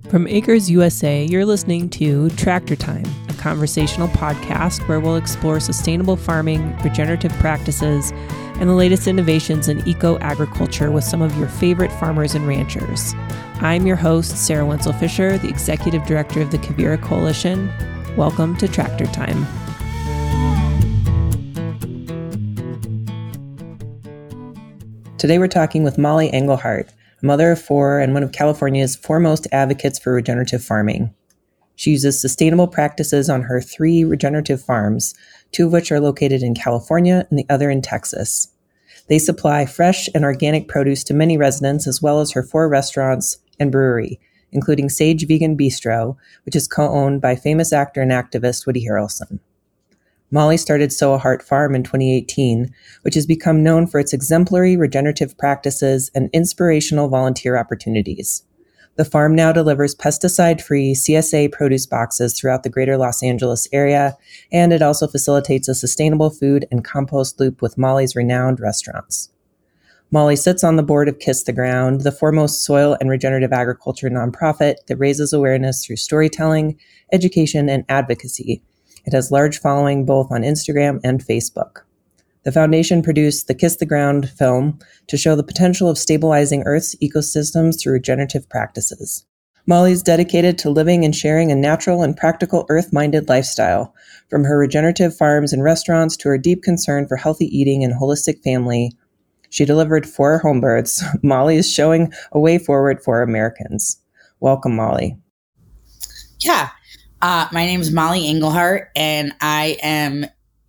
From Acres USA, you're listening to Tractor Time, a conversational podcast where we'll explore sustainable farming, regenerative practices, and the latest innovations in eco-agriculture with some of your favorite farmers and ranchers. I'm your host, Sarah Wenzel-Fisher, the Executive Director of the Quivira Coalition. Welcome to Tractor Time. Today we're talking with Molly Engelhart, a mother of four and one of California's foremost advocates for regenerative farming. She uses sustainable practices on her 3 regenerative farms, 2 of which are located in California and the other in Texas. They supply fresh and organic produce to many residents, as well as her 4 restaurants and brewery, including Sage Vegan Bistro, which is co-owned by famous actor and activist Woody Harrelson. Molly started Sow a Heart Farm in 2018, which has become known for its exemplary regenerative practices and inspirational volunteer opportunities. The farm now delivers pesticide-free CSA produce boxes throughout the greater Los Angeles area, and it also facilitates a sustainable food and compost loop with Molly's renowned restaurants. Molly sits on the board of Kiss the Ground, the foremost soil and regenerative agriculture nonprofit that raises awareness through storytelling, education, and advocacy. It has large following both on Instagram and Facebook. The foundation produced the Kiss the Ground film to show the potential of stabilizing Earth's ecosystems through regenerative practices. Molly is dedicated to living and sharing a natural and practical earth-minded lifestyle, from her regenerative farms and restaurants to her deep concern for healthy eating and holistic family. She delivered 4 home births. Molly is showing a way forward for Americans. Welcome, Molly. Yeah. My name is Molly Engelhart, and I am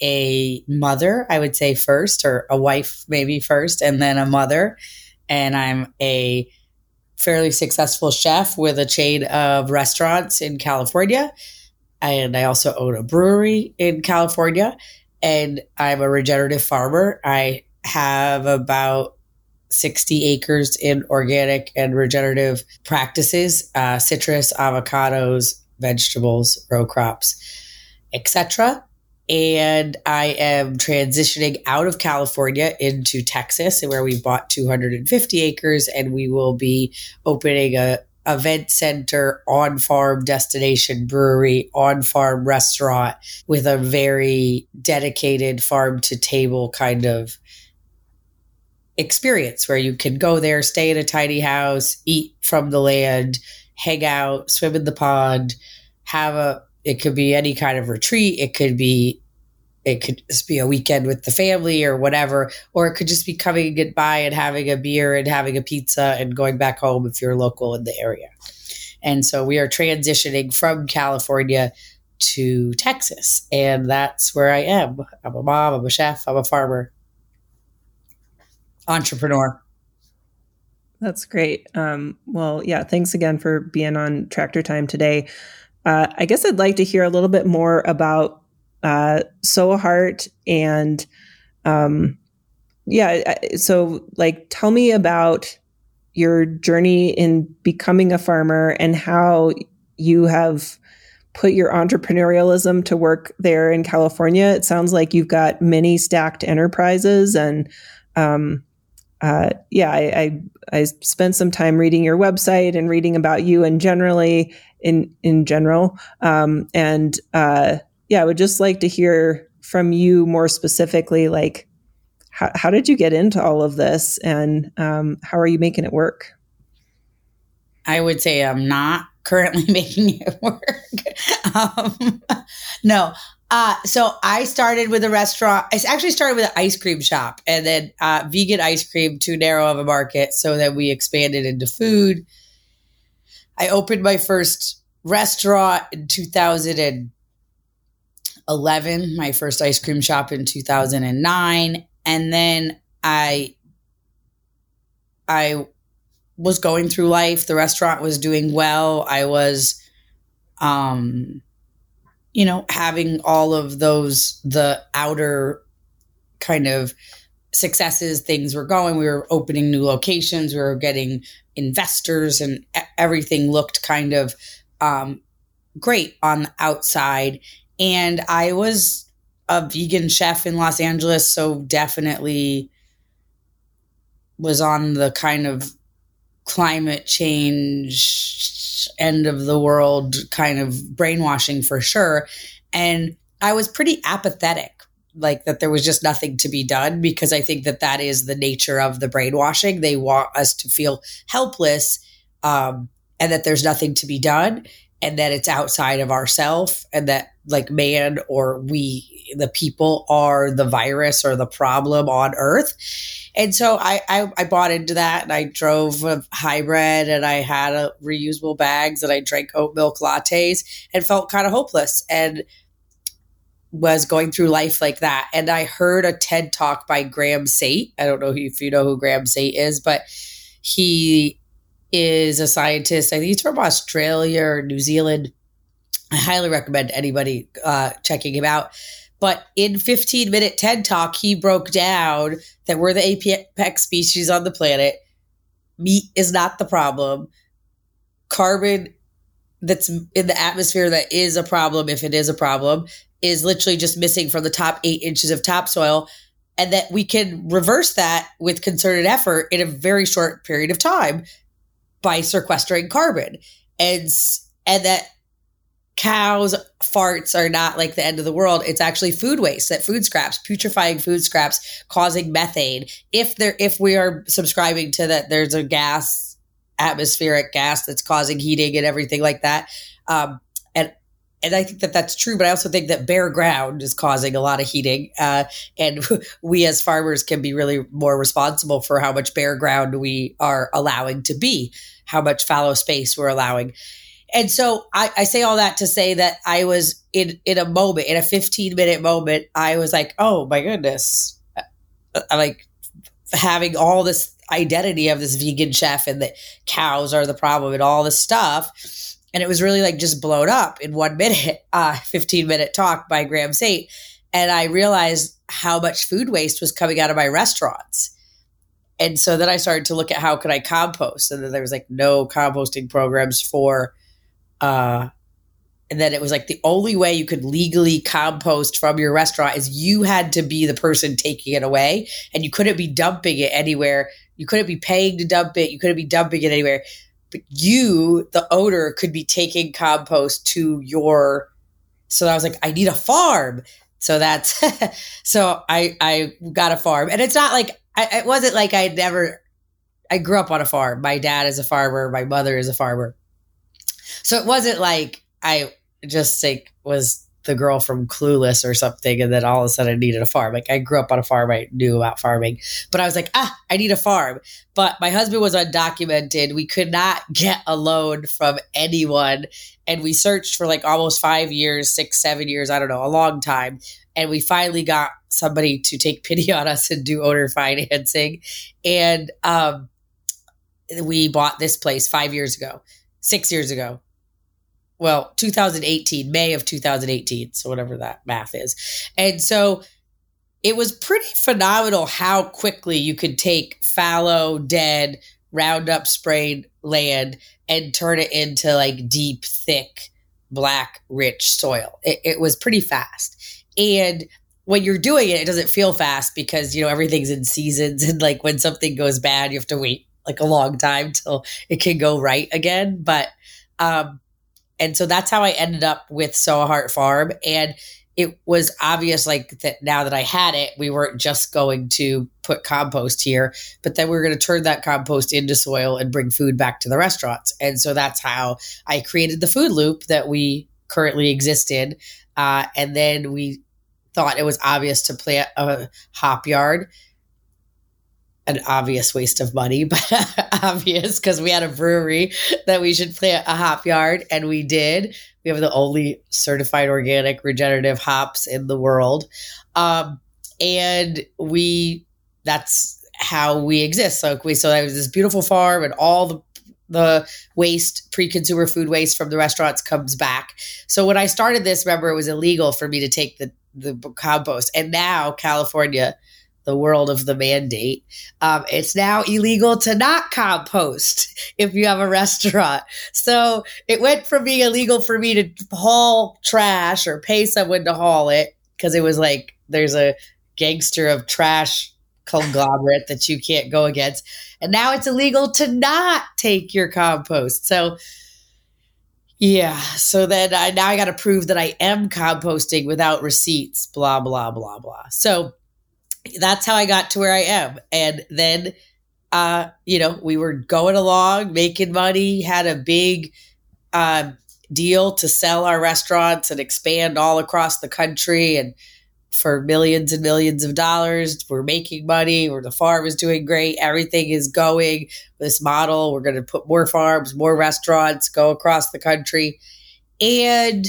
a mother, I would say first, or a wife maybe first, and then a mother. And I'm a fairly successful chef with a chain of restaurants in California. And I also own a brewery in California. And I'm a regenerative farmer. I have about 60 acres in organic and regenerative practices, citrus, avocados, vegetables, row crops, etc. And I am transitioning out of California into Texas, where we bought 250 acres, and we will be opening a event center, on-farm destination brewery, on-farm restaurant with a very dedicated farm-to-table kind of experience where you can go there, stay in a tiny house, eat from the land, hang out, swim in the pond, it could be any kind of retreat. It could just be a weekend with the family or whatever, or it could just be coming by and having a beer and having a pizza and going back home if you're local in the area. And so we are transitioning from California to Texas, and that's where I am. I'm a mom, I'm a chef, I'm a farmer, entrepreneur. That's great. Thanks again for being on Tractor Time today. I guess I'd like to hear a little bit more about Sow a Heart and tell me about your journey in becoming a farmer and how you have put your entrepreneurialism to work there in California. It sounds like you've got many stacked enterprises, and I spent some time reading your website and reading about you and generally in general. I would just like to hear from you more specifically, like how did you get into all of this, and how are you making it work? I would say I'm not currently making it work. No. So I started with a restaurant. I actually started with an ice cream shop, and then vegan ice cream, too narrow of a market. So then we expanded into food. I opened my first restaurant in 2011, my first ice cream shop in 2009. And then I was going through life. The restaurant was doing well. I was, having all of the outer kind of successes, things were going. We were opening new locations. We were getting investors, and everything looked kind of great on the outside. And I was a vegan chef in Los Angeles, so definitely was on the kind of climate change end of the world kind of brainwashing for sure. And I was pretty apathetic, like that there was just nothing to be done, because I think that that is the nature of the brainwashing. They want us to feel helpless, and that there's nothing to be done, and that it's outside of ourself, and that like man or we, the people, are the virus or the problem on Earth. And so I bought into that, and I drove a hybrid, and I had reusable bags, and I drank oat milk lattes and felt kind of hopeless and was going through life like that. And I heard a TED talk by Graham Sate. I don't know if you know who Graham Sate is, but he is a scientist. I think he's from Australia or New Zealand. I highly recommend anybody checking him out. But in 15-minute TED Talk, he broke down that we're the apex species on the planet. Meat is not the problem. Carbon that's in the atmosphere that is a problem, if it is a problem, is literally just missing from the top 8 inches of topsoil. And that we can reverse that with concerted effort in a very short period of time by sequestering carbon. And that cows' farts are not like the end of the world. It's actually food waste, that food scraps, putrefying food scraps causing methane. If we are subscribing to that, there's a gas, atmospheric gas that's causing heating and everything like that. And I think that that's true, but I also think that bare ground is causing a lot of heating. And we as farmers can be really more responsible for how much bare ground we are allowing to be, how much fallow space we're allowing. And so I say all that to say that I was in a moment, in a 15-minute moment, I was like, oh my goodness. I'm like having all this identity of this vegan chef, and that cows are the problem and all this stuff. And it was really like just blown up in 1 minute, 15-minute talk by Graham Sate. And I realized how much food waste was coming out of my restaurants. And so then I started to look at how could I compost. And then there was like no composting programs for, and then it was like the only way you could legally compost from your restaurant is you had to be the person taking it away, and you couldn't be dumping it anywhere. You couldn't be paying to dump it. You couldn't be dumping it anywhere. But you, the owner, could be taking compost to your. So I was like, I need a farm. So that's so I got a farm, and it's not like it wasn't like I grew up on a farm. My dad is a farmer. My mother is a farmer. So it wasn't like I just like was the girl from Clueless or something, and then all of a sudden I needed a farm. Like I grew up on a farm. I knew about farming, but I was like, I need a farm. But my husband was undocumented. We could not get a loan from anyone. And we searched for like almost 5 years, 6, 7 years, I don't know, a long time. And we finally got somebody to take pity on us and do owner financing. And we bought this place 5 years ago, 6 years ago. Well, 2018, May of 2018. So whatever that math is. And so it was pretty phenomenal how quickly you could take fallow, dead, Roundup sprayed land and turn it into like deep, thick, black, rich soil. It was pretty fast. And when you're doing it, it doesn't feel fast because, you know, everything's in seasons. And like when something goes bad, you have to wait like a long time till it can go right again. But, and so that's how I ended up with Soa Heart Farm. And it was obvious like that now that I had it, we weren't just going to put compost here, but then we were going to turn that compost into soil and bring food back to the restaurants. And so that's how I created the food loop that we currently exist in. And then we thought it was obvious to plant a hop yard. An obvious waste of money, but obvious because we had a brewery that we should plant a hop yard, and we did. We have the only certified organic regenerative hops in the world. And that's how we exist. So there was this beautiful farm, and all the waste, pre-consumer food waste from the restaurants comes back. So when I started this, remember, it was illegal for me to take the compost. And now California, the world of the mandate, it's now illegal to not compost if you have a restaurant. So it went from being illegal for me to haul trash or pay someone to haul it, because it was like there's a gangster of trash conglomerate that you can't go against. And now it's illegal to not take your compost. So Yeah. So then now I got to prove that I am composting without receipts, blah, blah, blah, blah. So that's how I got to where I am. And then, we were going along, making money, had a big deal to sell our restaurants and expand all across the country. And for millions and millions of dollars, we're making money, or the farm is doing great. Everything is going this model. We're going to put more farms, more restaurants, go across the country. And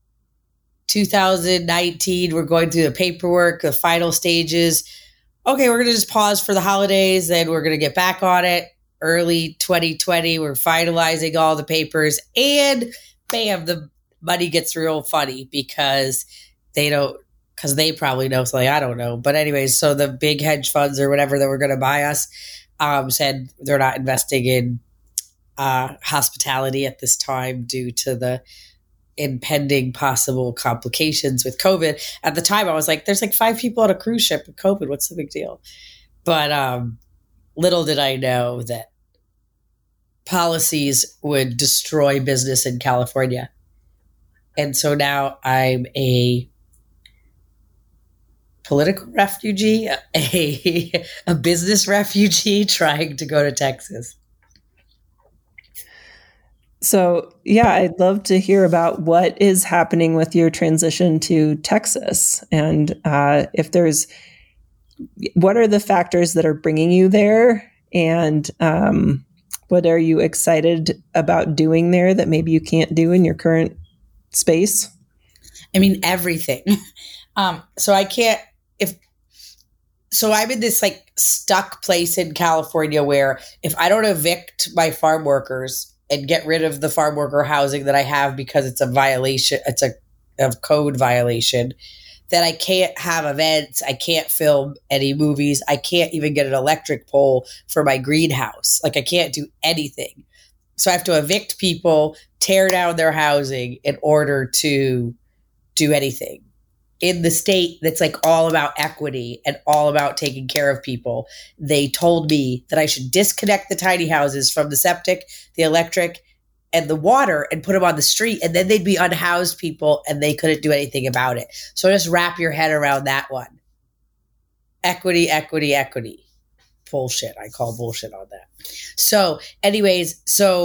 2019, we're going through the paperwork, the final stages. Okay, we're going to just pause for the holidays, then we're going to get back on it. Early 2020, we're finalizing all the papers, and bam, the money gets real funny because they probably know something I don't know. But anyways, so the big hedge funds or whatever that were going to buy us said they're not investing in hospitality at this time due to the impending possible complications with COVID. At the time, I was like, there's like 5 people on a cruise ship with COVID. What's the big deal? But little did I know that policies would destroy business in California. And so now I'm a political refugee, a business refugee trying to go to Texas. So, yeah, I'd love to hear about what is happening with your transition to Texas, and what are the factors that are bringing you there, and what are you excited about doing there that maybe you can't do in your current space? I mean, everything. So I'm in this like stuck place in California where if I don't evict my farm workers and get rid of the farm worker housing that I have because it's a violation, it's a code violation, that I can't have events, I can't film any movies, I can't even get an electric pole for my greenhouse. Like I can't do anything. So I have to evict people, tear down their housing in order to do anything. In the state that's like all about equity and all about taking care of people, they told me that I should disconnect the tiny houses from the septic, the electric, and the water and put them on the street, and then they'd be unhoused people and they couldn't do anything about it. So just wrap your head around that one. Equity, equity, equity. Bullshit. I call bullshit on that. So anyways,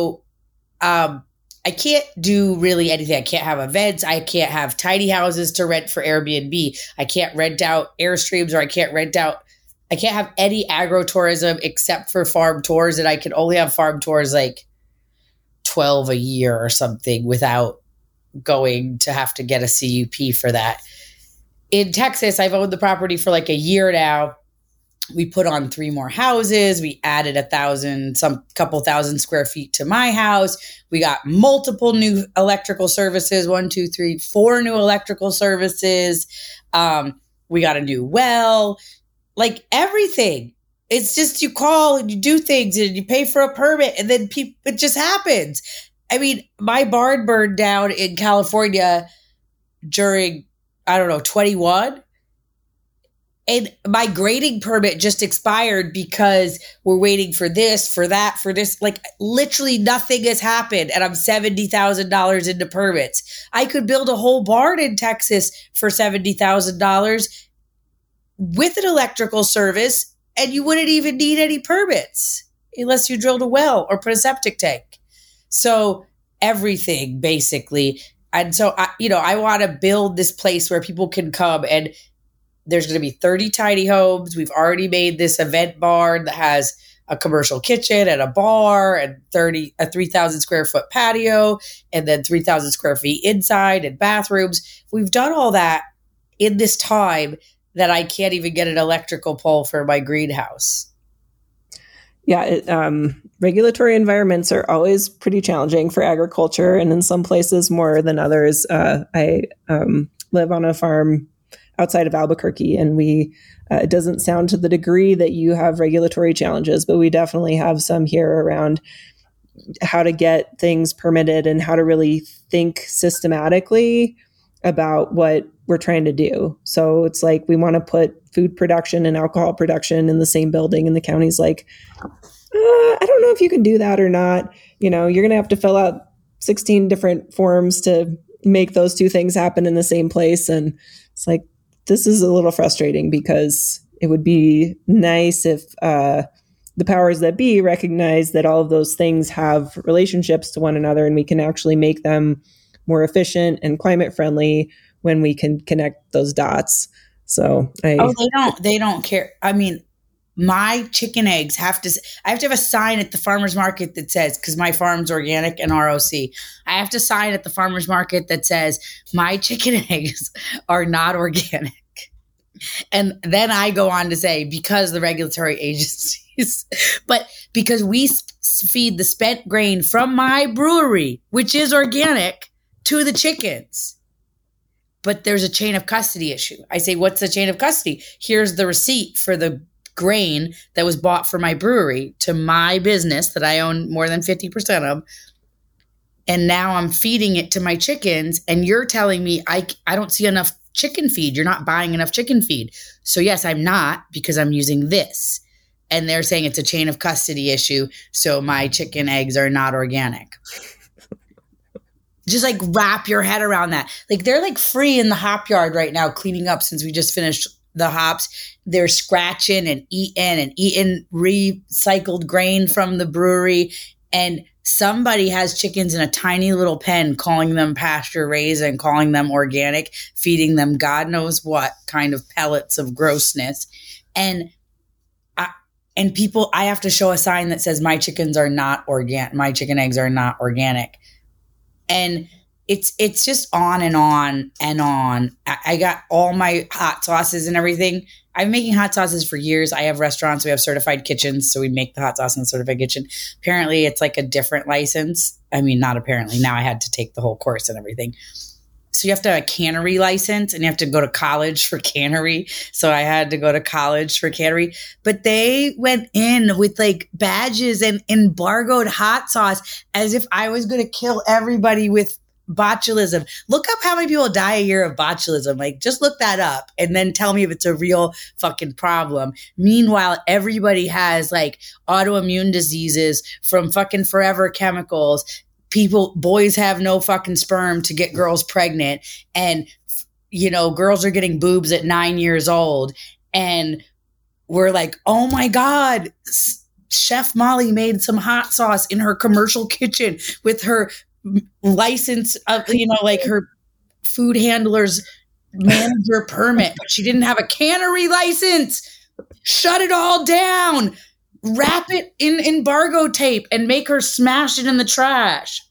I can't do really anything. I can't have events. I can't have tiny houses to rent for Airbnb. I can't rent out Airstreams, or I can't have any agro-tourism except for farm tours. And I can only have farm tours like 12 a year or something without going to have to get a CUP for that. In Texas, I've owned the property for like a year now. We put on 3 more houses. We added couple thousand square feet to my house. We got multiple new electrical services, 4 new electrical services. We got a new well, like everything. It's just you call and you do things and you pay for a permit and then it just happens. I mean, my barn burned down in California during, 21. And my grading permit just expired because we're waiting for this, for that, for this. Like literally nothing has happened. And I'm $70,000 into permits. I could build a whole barn in Texas for $70,000 with an electrical service, and you wouldn't even need any permits unless you drilled a well or put a septic tank. So everything basically. And so, I want to build this place where people can come, and there's going to be 30 tiny homes. We've already made this event barn that has a commercial kitchen and a bar and a 3,000 square foot patio, and then 3,000 square feet inside and bathrooms. We've done all that in this time that I can't even get an electrical pole for my greenhouse. Yeah, regulatory environments are always pretty challenging for agriculture, and in some places more than others. I live on a farm outside of Albuquerque, and it doesn't sound to the degree that you have regulatory challenges, but we definitely have some here around how to get things permitted and how to really think systematically about what we're trying to do. So it's like we want to put food production and alcohol production in the same building, and the county's like, I don't know if you can do that or not. You're going to have to fill out 16 different forms to make those two things happen in the same place. And it's like, this is a little frustrating because it would be nice if the powers that be recognize that all of those things have relationships to one another, and we can actually make them more efficient and climate friendly when we can connect those dots. So they don't care. I mean, my chicken eggs I have to have a sign at the farmer's market that says, because my farm's organic and ROC, I have to sign at the farmer's market that says my chicken eggs are not organic. And then I go on to say, because the regulatory agencies, but because we feed the spent grain from my brewery, which is organic, to the chickens. But there's a chain of custody issue. I say, what's the chain of custody? Here's the receipt for the grain that was bought for my brewery to my business that I own more than 50% of. And now I'm feeding it to my chickens. And you're telling me I don't see enough chicken feed. You're not buying enough chicken feed. So yes, I'm not, because I'm using this. And they're saying it's a chain of custody issue. So my chicken eggs are not organic. Just like wrap your head around that. Like they're like free in the hop yard right now, cleaning up since we just finished the hops. They're scratching and eating recycled grain from the brewery. And somebody has chickens in a tiny little pen, calling them pasture raised and calling them organic, feeding them God knows what kind of pellets of grossness. And people, I have to show a sign that says my chickens are not organic. My chicken eggs are not organic. And it's just on and on and on. I got all my hot sauces and everything. I've been making hot sauces for years. I have restaurants. We have certified kitchens. So we make the hot sauce in the certified kitchen. Apparently, it's like a different license. I mean, not apparently. Now I had to take the whole course and everything. So you have to have a cannery license, and you have to go to college for cannery. So I had to go to college for cannery. But they went in with like badges and embargoed hot sauce as if I was going to kill everybody with botulism. Look up how many people die a year of botulism. Like, just look that up and then tell me if it's a real fucking problem. Meanwhile, everybody has like autoimmune diseases from fucking forever chemicals. Boys have no fucking sperm to get girls pregnant. And, you know, girls are getting boobs at 9 years old. And we're like, oh my God, Chef Molly made some hot sauce in her commercial kitchen with her license of, you know, like her food handler's manager permit, but she didn't have a cannery license. Shut it all down. Wrap it in embargo tape and make her smash it in the trash.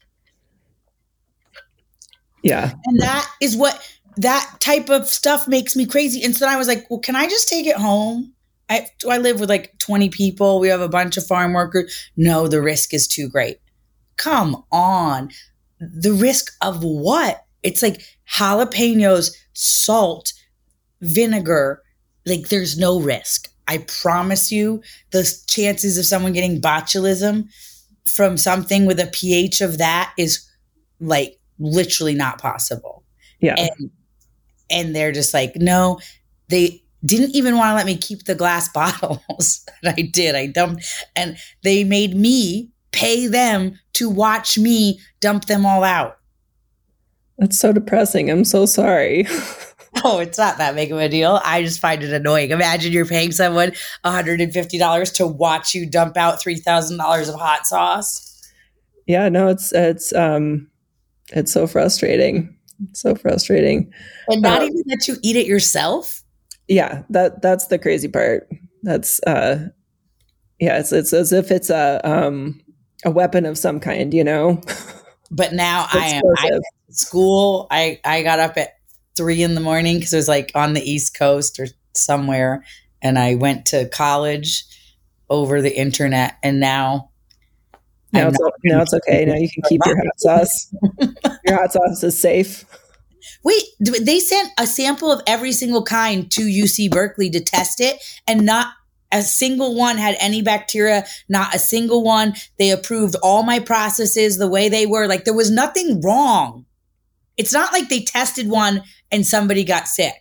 Yeah. And that is what, that type of stuff makes me crazy. And so then I was like, well, can I just take it home? I live with like 20 people. We have a bunch of farm workers. No, the risk is too great. Come on. The risk of what? It's like jalapenos, salt, vinegar. Like, there's no risk. I promise you, the chances of someone getting botulism from something with a pH of that is like literally not possible. Yeah. And they're just like, no, they didn't even want to let me keep the glass bottles. And I did. I dumped, and they made me pay them to watch me dump them all out. That's so depressing. I'm so sorry. Oh, it's not that big of a deal. I just find it annoying. Imagine you're paying someone $150 to watch you dump out $3,000 of hot sauce. Yeah, no, it's so frustrating. So frustrating. And not even let you eat it yourself? Yeah, that's the crazy part. That's it's as if it's a weapon of some kind, you know. But now I went to school. I got up at 3 a.m. because it was like on the East Coast or somewhere, and I went to college over the internet, and now it's okay. Now you can keep your hot sauce. Your hot sauce is safe. Wait, they sent a sample of every single kind to UC Berkeley to test it, and not a single one had any bacteria, not a single one. They approved all my processes the way they were. Like, there was nothing wrong. It's not like they tested one and somebody got sick.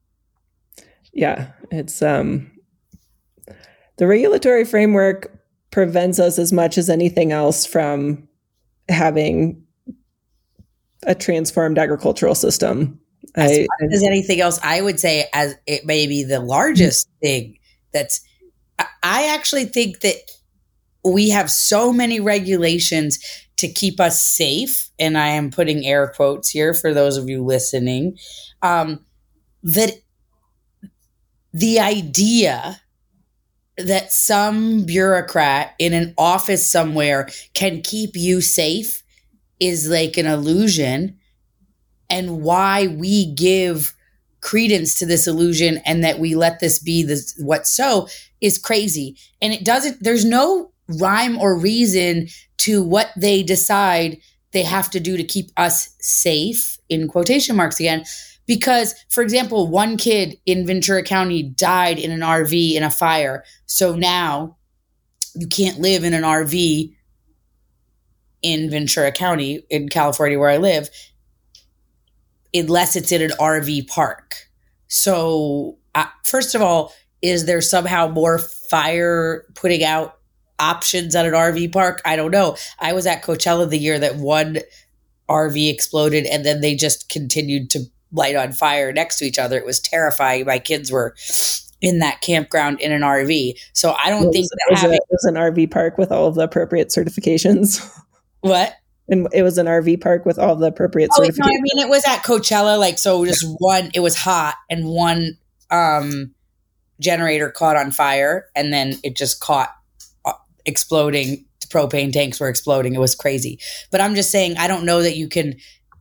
Yeah, it's the regulatory framework prevents us as much as anything else from having a transformed agricultural system. As much as anything else, I would say as it may be the largest thing I actually think that we have so many regulations to keep us safe, and I am putting air quotes here for those of you listening, that the idea that some bureaucrat in an office somewhere can keep you safe is like an illusion, and why we give credence to this illusion and that we let this be what's so is crazy. And there's no rhyme or reason to what they decide they have to do to keep us safe, in quotation marks again. Because, for example, one kid in Ventura County died in an RV in a fire. So now you can't live in an RV in Ventura County in California where I live unless it's in an RV park. So first of all, is there somehow more fire putting out options at an RV park? I don't know. I was at Coachella the year that one RV exploded and then they just continued to light on fire next to each other. It was terrifying. My kids were in that campground in an RV. So I don't think it was an RV park with all of the appropriate certifications. What? And it was an RV park with all the appropriate certifications. No, I mean, it was at Coachella. Like, so just one, it was hot and one generator caught on fire and then it just caught exploding. The propane tanks were exploding. It was crazy. But I'm just saying, I don't know that you can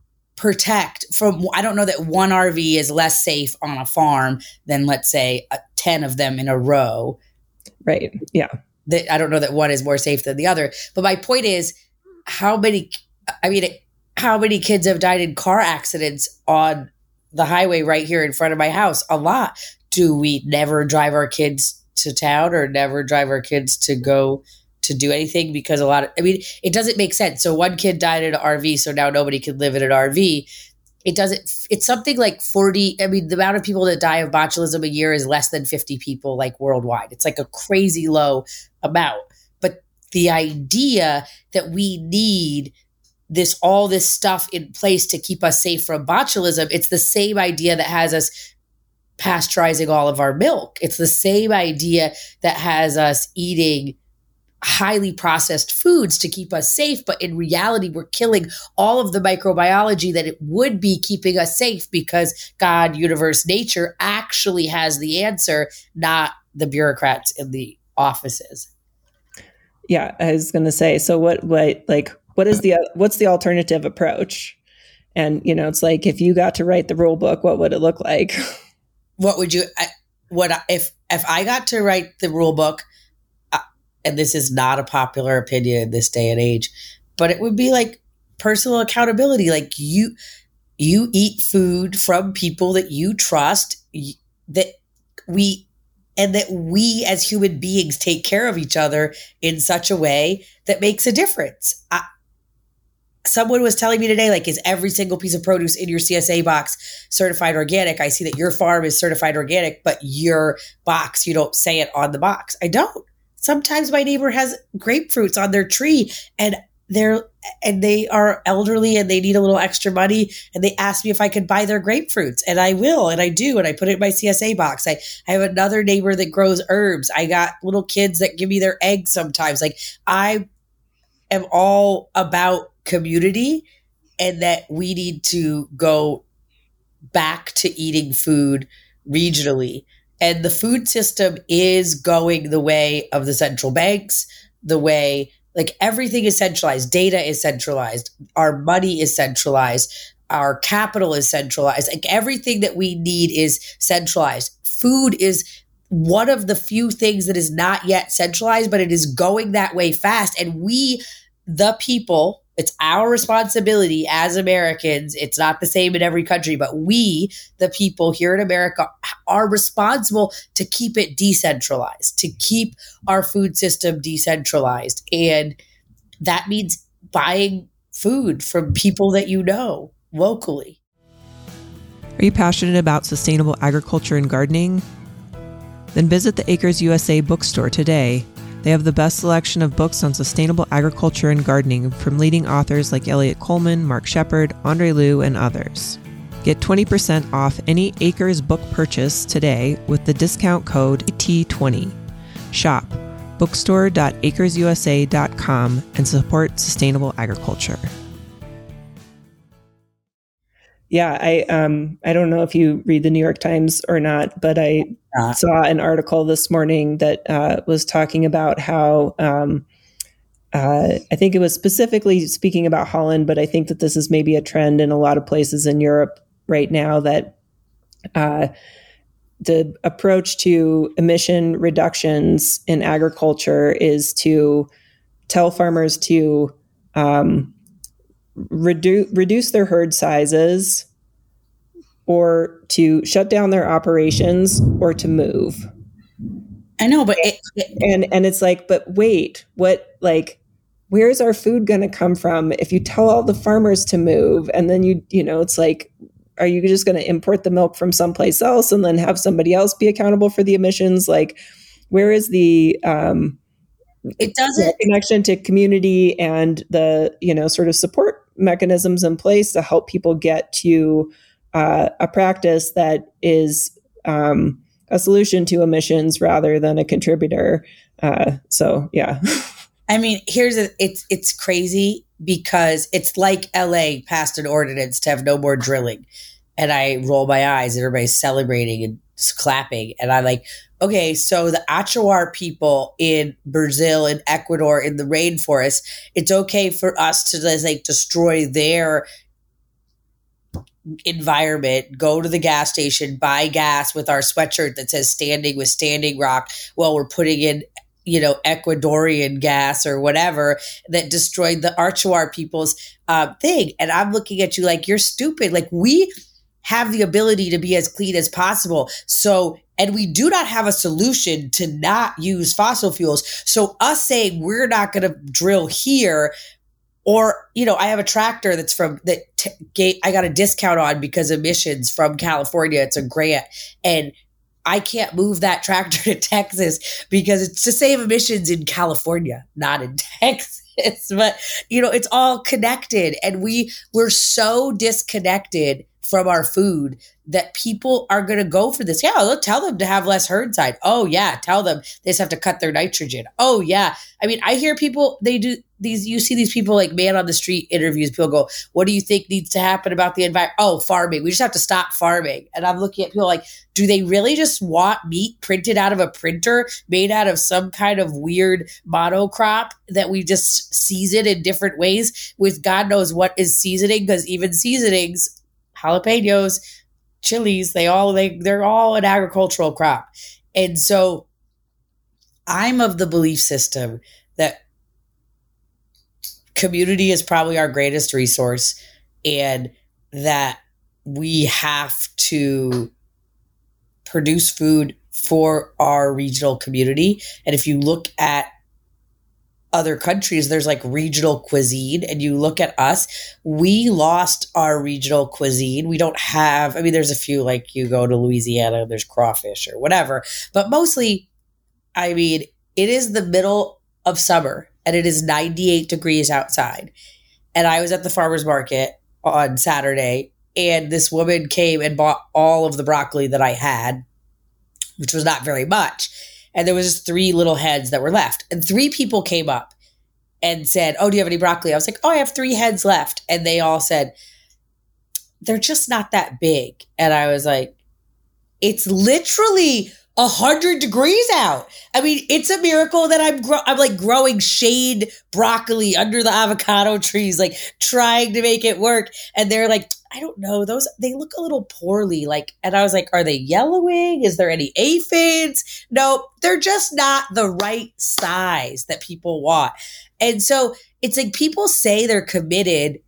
I don't know that one RV is less safe on a farm than, let's say, 10 of them in a row. Right. Yeah. I don't know that one is more safe than the other. But my point is, how many kids have died in car accidents on the highway right here in front of my house? A lot. Do we never drive our kids to town or never drive our kids to go to do anything? Because it doesn't make sense. So one kid died in an RV, so now nobody can live in an RV. It's something like 40. I mean, the amount of people that die of botulism a year is less than 50 people, like worldwide. It's like a crazy low amount. But the idea that we need all this stuff in place to keep us safe from botulism, it's the same idea that has us pasteurizing all of our milk. It's the same idea that has us eating highly processed foods to keep us safe. But in reality, we're killing all of the microbiology that it would be keeping us safe, because God, universe, nature actually has the answer, not the bureaucrats in the offices. Yeah, I was going to say, so what's the alternative approach? And, it's like, if you got to write the rule book, what would it look like? If I got to write the rule book, and this is not a popular opinion in this day and age, but it would be like personal accountability. Like you eat food from people that you trust, that we as human beings take care of each other in such a way that makes a difference. Someone was telling me today, like, is every single piece of produce in your CSA box certified organic? I see that your farm is certified organic, but your box, you don't say it on the box. I don't. Sometimes my neighbor has grapefruits on their tree and they are elderly and they need a little extra money, and they ask me if I could buy their grapefruits, and I will, and I do, and I put it in my CSA box. I have another neighbor that grows herbs. I got little kids that give me their eggs sometimes. Like, I am all about community, and that we need to go back to eating food regionally. And the food system is going the way of the central banks, the way, like, everything is centralized. Data is centralized. Our money is centralized. Our capital is centralized. Like, everything that we need is centralized. Food is one of the few things that is not yet centralized, but it is going that way fast. And we, the people, it's our responsibility as Americans. It's not the same in every country, but we, the people here in America, are responsible to keep it decentralized, to keep our food system decentralized. And that means buying food from people that you know locally. Are you passionate about sustainable agriculture and gardening? Then visit the Acres USA bookstore today. They have the best selection of books on sustainable agriculture and gardening from leading authors like Elliot Coleman, Mark Shepard, Andre Liu, and others. Get 20% off any Acres book purchase today with the discount code T20. Shop bookstore.acresusa.com and support sustainable agriculture. Yeah, I don't know if you read the New York Times or not, but I saw an article this morning that was talking about how I think it was specifically speaking about Holland, but I think that this is maybe a trend in a lot of places in Europe right now, that the approach to emission reductions in agriculture is to tell farmers to reduce their herd sizes, or to shut down their operations, or to move. I know, but and it's like, but wait, what, like, where's our food going to come from if you tell all the farmers to move? And then you know, it's like, are you just going to import the milk from someplace else and then have somebody else be accountable for the emissions? Like, where is the it doesn't connection to community and the, you know, sort of support mechanisms in place to help people get to a practice that is a solution to emissions rather than a contributor? So yeah. I mean, it's crazy because it's like LA passed an ordinance to have no more drilling. And I roll my eyes and everybody's celebrating and clapping. And I'm like, okay, so the Achuar people in Brazil, in Ecuador, in the rainforest, it's okay for us to just like destroy their environment, go to the gas station, buy gas with our sweatshirt that says Standing with Standing Rock while we're putting in, you know, Ecuadorian gas or whatever that destroyed the Achuar people's thing. And I'm looking at you like, you're stupid. Like, we have the ability to be as clean as possible. So, and we do not have a solution to not use fossil fuels. So us saying we're not going to drill here, or, you know, I have a tractor that's I got a discount on because of emissions from California. It's a grant. And I can't move that tractor to Texas because it's the same emissions in California, not in Texas. But, you know, it's all connected, and we're so disconnected from our food that people are going to go for this. Yeah, they'll tell them to have less herd size. Oh yeah, tell them they just have to cut their nitrogen. Oh yeah. I mean, I hear people, they do these, you see these people like man on the street interviews, people go, what do you think needs to happen about the environment? Oh, farming. We just have to stop farming. And I'm looking at people like, do they really just want meat printed out of a printer made out of some kind of weird monocrop that we just season in different ways with God knows what is seasoning? Because even seasonings, jalapenos, chilies, they're all an agricultural crop. And so I'm of the belief system that community is probably our greatest resource, and that we have to produce food for our regional community. And if you look at other countries, there's like regional cuisine, and you look at us, we lost our regional cuisine. We don't have, I mean, there's a few, like you go to Louisiana, there's crawfish or whatever, but mostly, I mean, it is the middle of summer and it is 98 degrees outside. And I was at the farmer's market on Saturday, and this woman came and bought all of the broccoli that I had, which was not very much. And there was just 3 little heads that were left. And 3 people came up and said, oh, do you have any broccoli? I was like, oh, I have 3 heads left. And they all said, they're just not that big. And I was like, it's literally 100 degrees out. I mean, it's a miracle that I'm like growing shade broccoli under the avocado trees, like trying to make it work. And they're like, I don't know, they look a little poorly. Like, and I was like, are they yellowing? Is there any aphids? No, they're just not the right size that people want. And so it's like people say they're committed,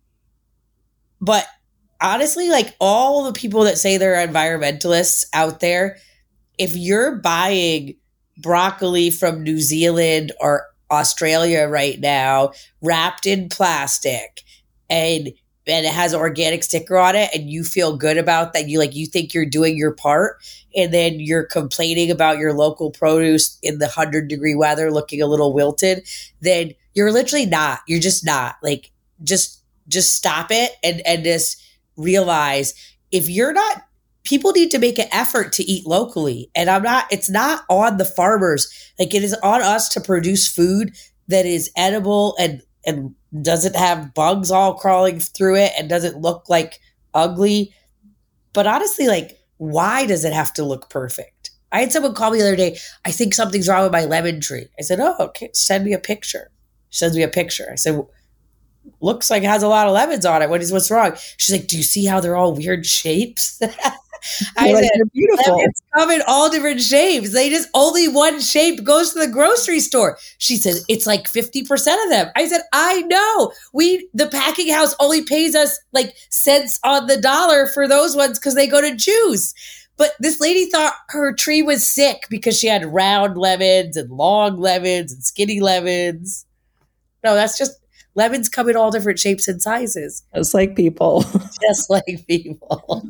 but honestly, like all the people that say they're environmentalists out there, if you're buying broccoli from New Zealand or Australia right now, wrapped in plastic, and and it has an organic sticker on it and you feel good about that, you think you're doing your part, and then you're complaining about your local produce in the 100-degree weather looking a little wilted, then you're literally not. You're just not. Like, just stop it and just realize, if you're not, people need to make an effort to eat locally. And it's not on the farmers. Like, it is on us to produce food that is edible and doesn't have bugs all crawling through it and doesn't look like ugly. But honestly, like, why does it have to look perfect? I had someone call me the other day, I think something's wrong with my lemon tree. I said, oh, okay, send me a picture. She sends me a picture. I said, looks like it has a lot of lemons on it. What's wrong? She's like, do you see how they're all weird shapes? I said, they're beautiful. Lemons come in all different shapes. They just, only one shape goes to the grocery store. She said, it's like 50% of them. I said, I know. The packing house only pays us like cents on the dollar for those ones because they go to juice. But this lady thought her tree was sick because she had round lemons and long lemons and skinny lemons. No, that's just, lemons come in all different shapes and sizes. Just like people. Just like people.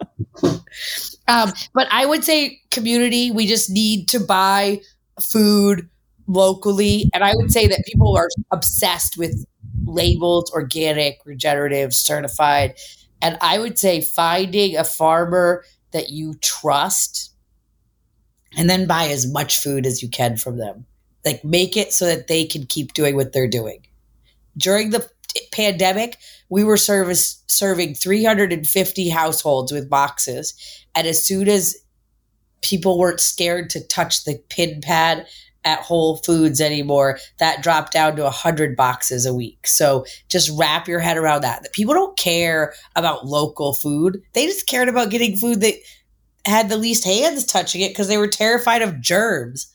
But I would say community, we just need to buy food locally. And I would say that people are obsessed with labels, organic, regenerative, certified. And I would say finding a farmer that you trust and then buy as much food as you can from them. Like, make it so that they can keep doing what they're doing. During the pandemic, we were serving 350 households with boxes. And as soon as people weren't scared to touch the pin pad at Whole Foods anymore, that dropped down to 100 boxes a week. So just wrap your head around that. People don't care about local food. They just cared about getting food that had the least hands touching it because they were terrified of germs.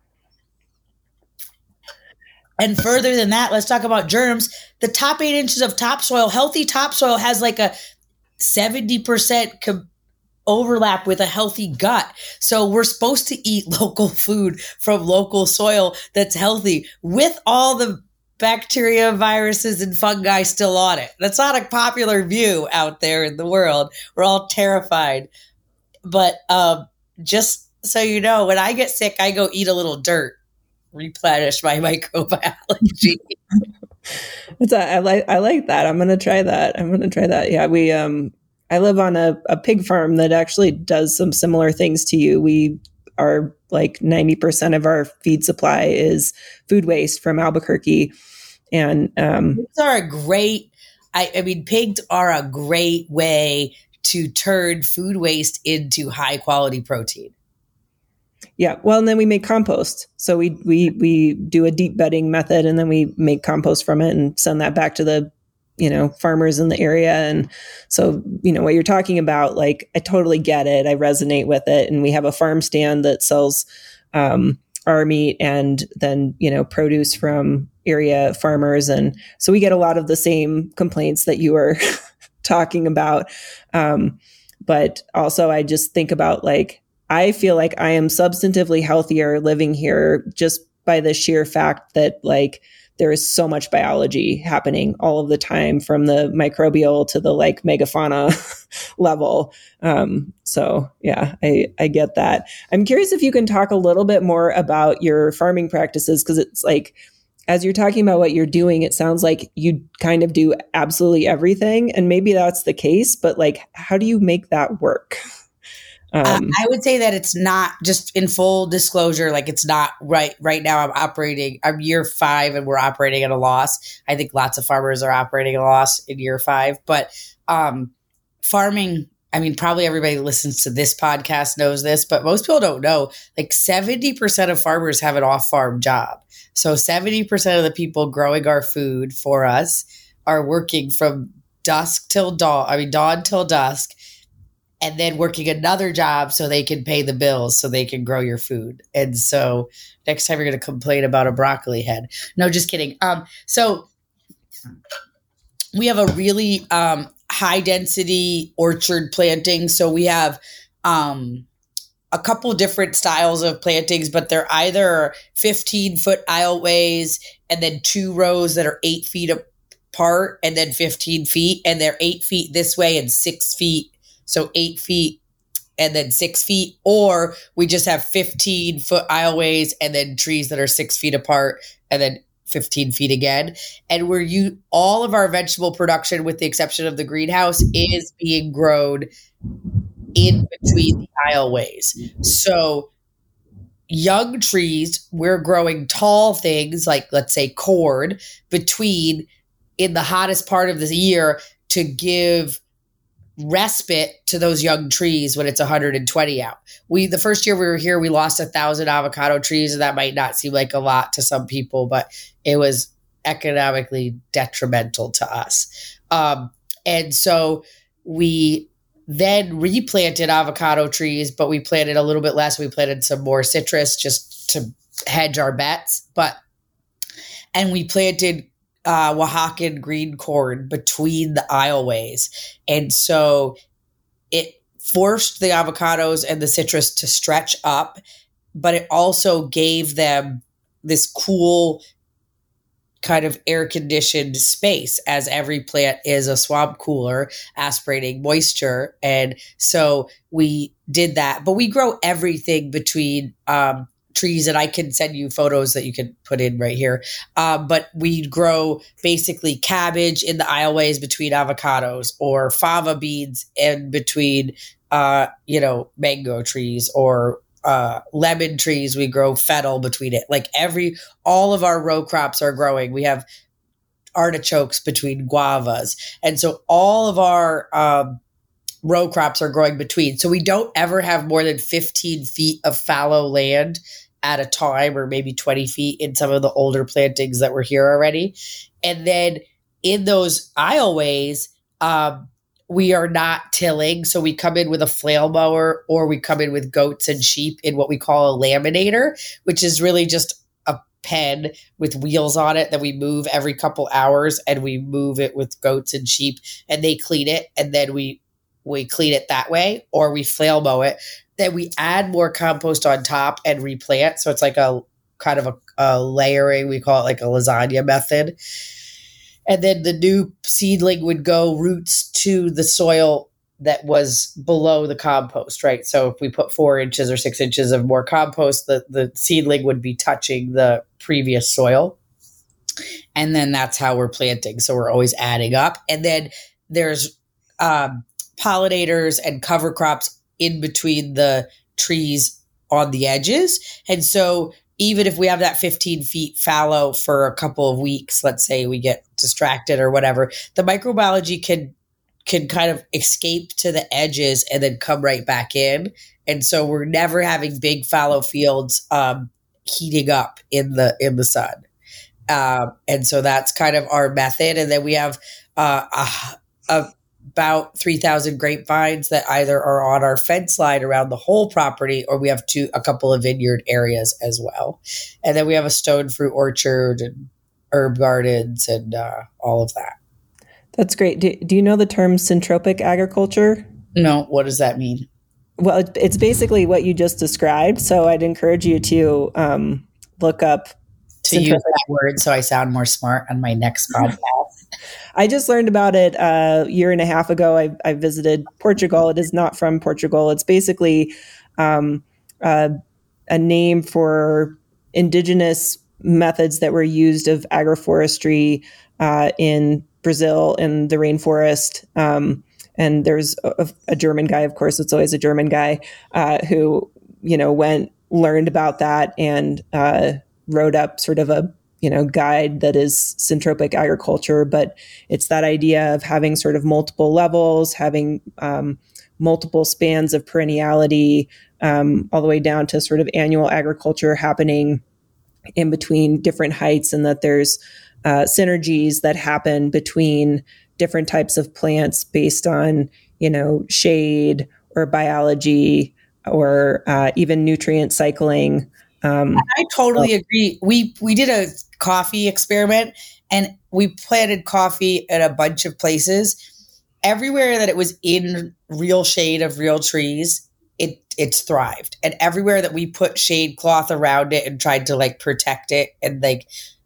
And further than that, let's talk about germs. The top 8 inches of topsoil, healthy topsoil, has like a 70% overlap with a healthy gut. So we're supposed to eat local food from local soil that's healthy with all the bacteria, viruses, and fungi still on it. That's not a popular view out there in the world. We're all terrified. But just so you know, when I get sick, I go eat a little dirt. Replenish my microbiology. I like that. I'm gonna try that. Yeah, I live on a pig farm that actually does some similar things to you. We are like 90% of our feed supply is food waste from Albuquerque, and pigs are a great. I mean, pigs are a great way to turn food waste into high quality protein. Yeah. Well, and then we make compost. So we do a deep bedding method, and then we make compost from it and send that back to the, farmers in the area. And so, what you're talking about, like, I totally get it. I resonate with it. And we have a farm stand that sells our meat and then, produce from area farmers. And so we get a lot of the same complaints that you were talking about. But also I just think about, like, I feel like I am substantively healthier living here just by the sheer fact that, like, there is so much biology happening all of the time, from the microbial to the like megafauna level. So yeah, I get that. I'm curious if you can talk a little bit more about your farming practices, because it's like, as you're talking about what you're doing, it sounds like you kind of do absolutely everything. And maybe that's the case, but like, how do you make that work? I would say that it's not, just in full disclosure, like, it's not right now. I'm year 5 and we're operating at a loss. I think lots of farmers are operating at a loss in year 5, but farming, I mean, probably everybody who listens to this podcast knows this, but most people don't know, like, 70% of farmers have an off-farm job. So 70% of the people growing our food for us are working from dawn till dusk, and then working another job so they can pay the bills, so they can grow your food. And so next time you're going to complain about a broccoli head. No, just kidding. So we have a really high density orchard planting. So we have a couple different styles of plantings, but they're either 15-foot aisleways and then 2 rows that are 8 feet apart and then 15 feet, and they're 8 feet this way and 6 feet. So 8 feet and then 6 feet, or we just have 15-foot aisleways and then trees that are 6 feet apart and then 15 feet again. And all of our vegetable production, with the exception of the greenhouse, is being grown in between the aisleways. So young trees, we're growing tall things like, let's say, cord in the hottest part of the year to give respite to those young trees when it's 120 out. The first year we were here, we lost 1,000 avocado trees, and that might not seem like a lot to some people, but it was economically detrimental to us. And so we then replanted avocado trees, but we planted a little bit less. We planted some more citrus just to hedge our bets. And we planted Oaxacan green corn between the aisleways. And so it forced the avocados and the citrus to stretch up, but it also gave them this cool kind of air-conditioned space, as every plant is a swamp cooler aspirating moisture. And so we did that. But we grow everything between trees, and I can send you photos that you can put in right here. But we grow basically cabbage in the aisleways between avocados, or fava beans in between, mango trees, or lemon trees. We grow fennel between it. Like all of our row crops are growing. We have artichokes between guavas. And so all of our row crops are growing between. So we don't ever have more than 15 feet of fallow land at a time, or maybe 20 feet in some of the older plantings that were here already. And then in those aisleways, we are not tilling. So we come in with a flail mower, or we come in with goats and sheep in what we call a laminator, which is really just a pen with wheels on it that we move every couple hours, and we move it with goats and sheep, and they clean it. And then we clean it that way, or we flail mow it. Then we add more compost on top and replant. So it's like a kind of a layering. We call it like a lasagna method. And then the new seedling would go roots to the soil that was below the compost, right? So if we put 4 inches or 6 inches of more compost, the seedling would be touching the previous soil. And then that's how we're planting. So we're always adding up. And then there's pollinators and cover crops in between the trees on the edges. And so even if we have that 15 feet fallow for a couple of weeks, let's say we get distracted or whatever, the microbiology can kind of escape to the edges and then come right back in. And so we're never having big fallow fields heating up in the sun. And so that's kind of our method. And then we have about 3,000 grapevines that either are on our fence line around the whole property, or we have a couple of vineyard areas as well. And then we have a stone fruit orchard and herb gardens and all of that. That's great. Do you know the term syntropic agriculture? No. What does that mean? Well, it's basically what you just described. So I'd encourage you to look up to use that word so I sound more smart on my next podcast. I just learned about it a year and a half ago. I visited Portugal. It is not from Portugal. It's basically a name for indigenous methods that were used of agroforestry in Brazil, in the rainforest. And there's a German guy, of course, it's always a German guy, who, learned about that and wrote up sort of a guide that is syntropic agriculture. But it's that idea of having sort of multiple levels, having multiple spans of perenniality, all the way down to sort of annual agriculture happening in between different heights, and that there's synergies that happen between different types of plants based on, shade or biology or even nutrient cycling. I totally agree. We did a coffee experiment, and we planted coffee at a bunch of places. Everywhere that it was in real shade of real trees, it's thrived. And everywhere that we put shade cloth around it and tried to protect it and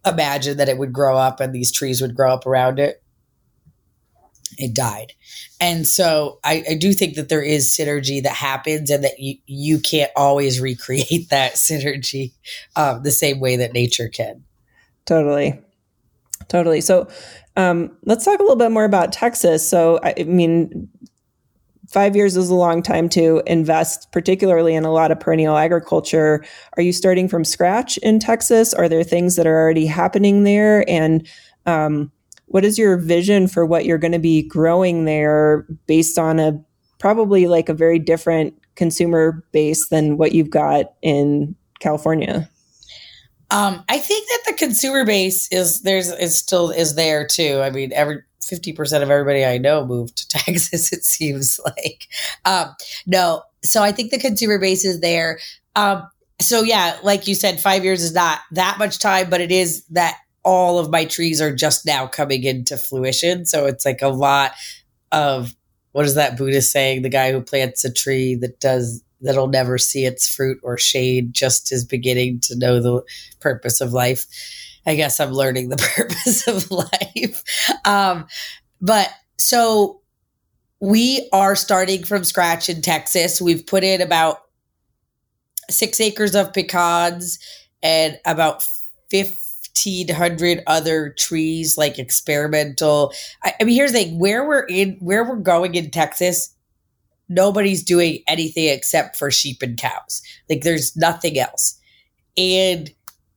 imagine that it would grow up and these trees would grow up around it. It died. And so I do think that there is synergy that happens and that you can't always recreate that synergy the same way that nature can. Totally. So let's talk a little bit more about Texas. So, I mean, 5 years is a long time to invest, particularly in a lot of perennial agriculture. Are you starting from scratch in Texas? Are there things that are already happening there? And what is your vision for what you're going to be growing there based on probably like a very different consumer base than what you've got in California? I think that the consumer base is still there too. I mean, 50% of everybody I know moved to Texas, it seems like. No, so I think the consumer base is there. So yeah, like you said, 5 years is not that much time, but it is that all of my trees are just now coming into fruition. So it's like a lot of, what is that Buddhist saying? The guy who plants a tree that'll never see its fruit or shade just is beginning to know the purpose of life. I guess I'm learning the purpose of life. But so we are starting from scratch in Texas. We've put in about 6 acres of pecans and about 1,500 other trees, like experimental. I mean, here's the thing: where we're going in Texas, nobody's doing anything except for sheep and cows. Like, there's nothing else. And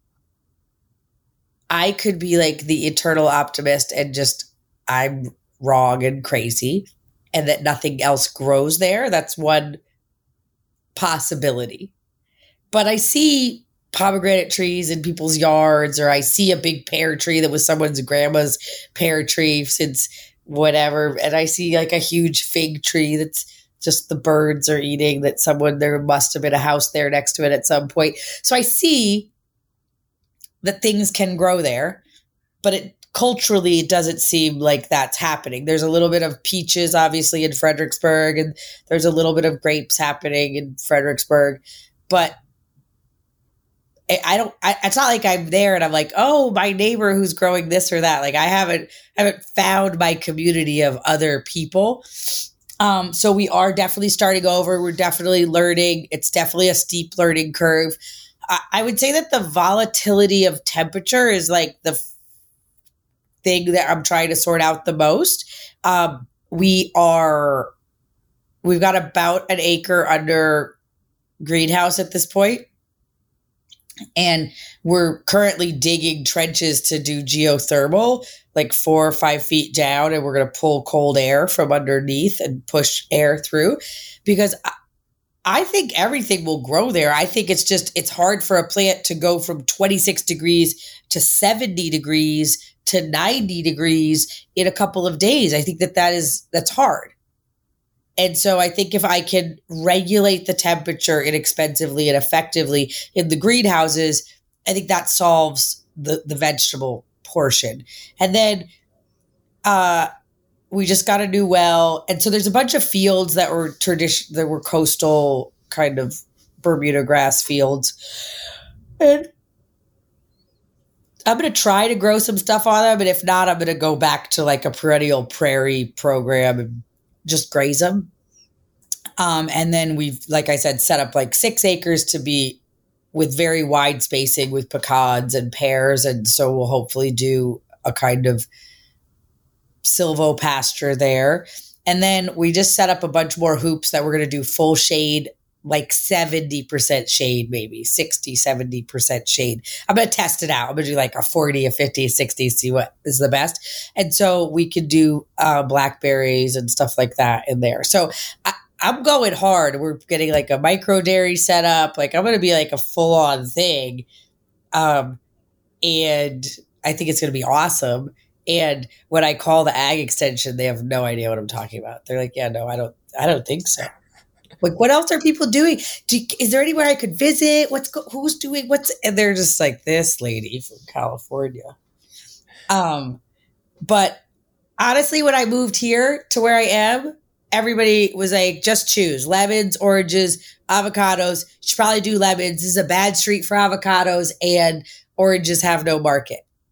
I could be like the eternal optimist and just I'm wrong and crazy and that nothing else grows there. That's one possibility. But I see pomegranate trees in people's yards, or I see a big pear tree that was someone's grandma's pear tree since whatever. And I see like a huge fig tree that's just the birds are eating, that there must have been a house there next to it at some point. So I see that things can grow there, but culturally, it doesn't seem like that's happening. There's a little bit of peaches, obviously, in Fredericksburg, and there's a little bit of grapes happening in Fredericksburg, but it's not like I'm there and I'm like, oh, my neighbor who's growing this or that. Like, I haven't found my community of other people. So we are definitely starting over. We're definitely learning. It's definitely a steep learning curve. I would say that the volatility of temperature is like the thing that I'm trying to sort out the most. We've got about an acre under greenhouse at this point, and we're currently digging trenches to do geothermal, like 4 or 5 feet down, and we're going to pull cold air from underneath and push air through, because I think everything will grow there. I think it's hard for a plant to go from 26 degrees to 70 degrees to 90 degrees in a couple of days. I think that's hard. And so I think if I can regulate the temperature inexpensively and effectively in the greenhouses, I think that solves the vegetable portion. And then we just got a new well. And so there's a bunch of fields that were coastal kind of Bermuda grass fields. And I'm going to try to grow some stuff on them. And if not, I'm going to go back to like a perennial prairie program and just graze them. And then we've, like I said, set up like 6 acres to be with very wide spacing with pecans and pears. And so we'll hopefully do a kind of silvopasture there. And then we just set up a bunch more hoops that we're going to do full shade, like 70% shade, maybe 60, 70% shade. I'm going to test it out. I'm going to do like a 40, a 50, a 60, see what is the best. And so we could do blackberries and stuff like that in there. So I'm going hard. We're getting like a micro dairy set up. Like, I'm going to be like a full on thing. And I think it's going to be awesome. And when I call the ag extension, they have no idea what I'm talking about. They're like, yeah, no, I don't think so. Like, what else are people doing? Is there anywhere I could visit? Who's doing what's? And they're just like, this lady from California. But honestly, when I moved here to where I am, everybody was like, just choose lemons, oranges, avocados. You should probably do lemons. This is a bad street for avocados, and oranges have no market.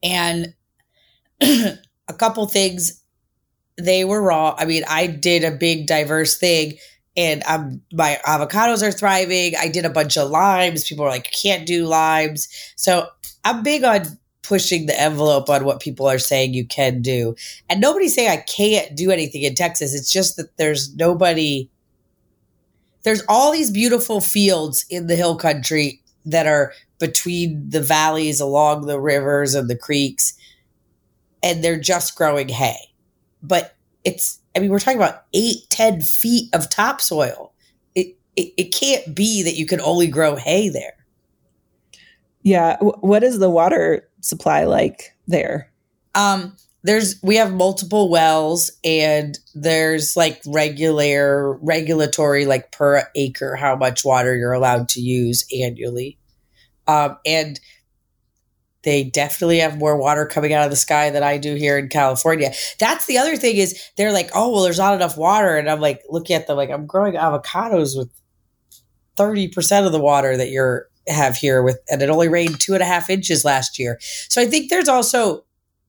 And a couple things, they were raw. I mean, I did a big diverse thing, and my avocados are thriving. I did a bunch of limes. People are like, can't do limes. So I'm big on pushing the envelope on what people are saying you can do. And nobody's saying I can't do anything in Texas. It's just that there's all these beautiful fields in the hill country that are between the valleys, along the rivers and the creeks, and they're just growing hay. But we're talking about 8-10 feet of topsoil. It can't be that you can only grow hay there. Yeah. What is the water supply like there? We have multiple wells, and there's like regulatory, like per acre, how much water you're allowed to use annually. And they definitely have more water coming out of the sky than I do here in California. That's the other thing, is they're like, oh, well, there's not enough water. And I'm like, looking at them like, I'm growing avocados with 30% of the water that have here and it only rained 2.5 inches last year. So I think there's also,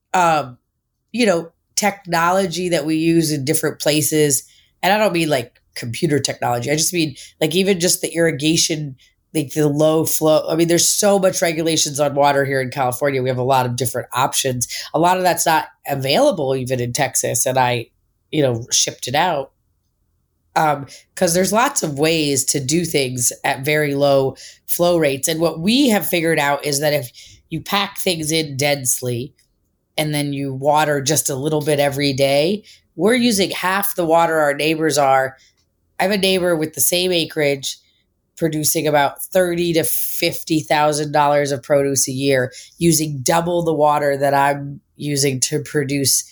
technology that we use in different places. And I don't mean like computer technology. I just mean like even just the irrigation, like the low flow. I mean, there's so much regulations on water here in California. We have a lot of different options. A lot of that's not available even in Texas. And I, shipped it out. Because there's lots of ways to do things at very low flow rates. And what we have figured out is that if you pack things in densely and then you water just a little bit every day, we're using half the water our neighbors are. I have a neighbor with the same acreage producing about $30,000 to $50,000 of produce a year, using double the water that I'm using to produce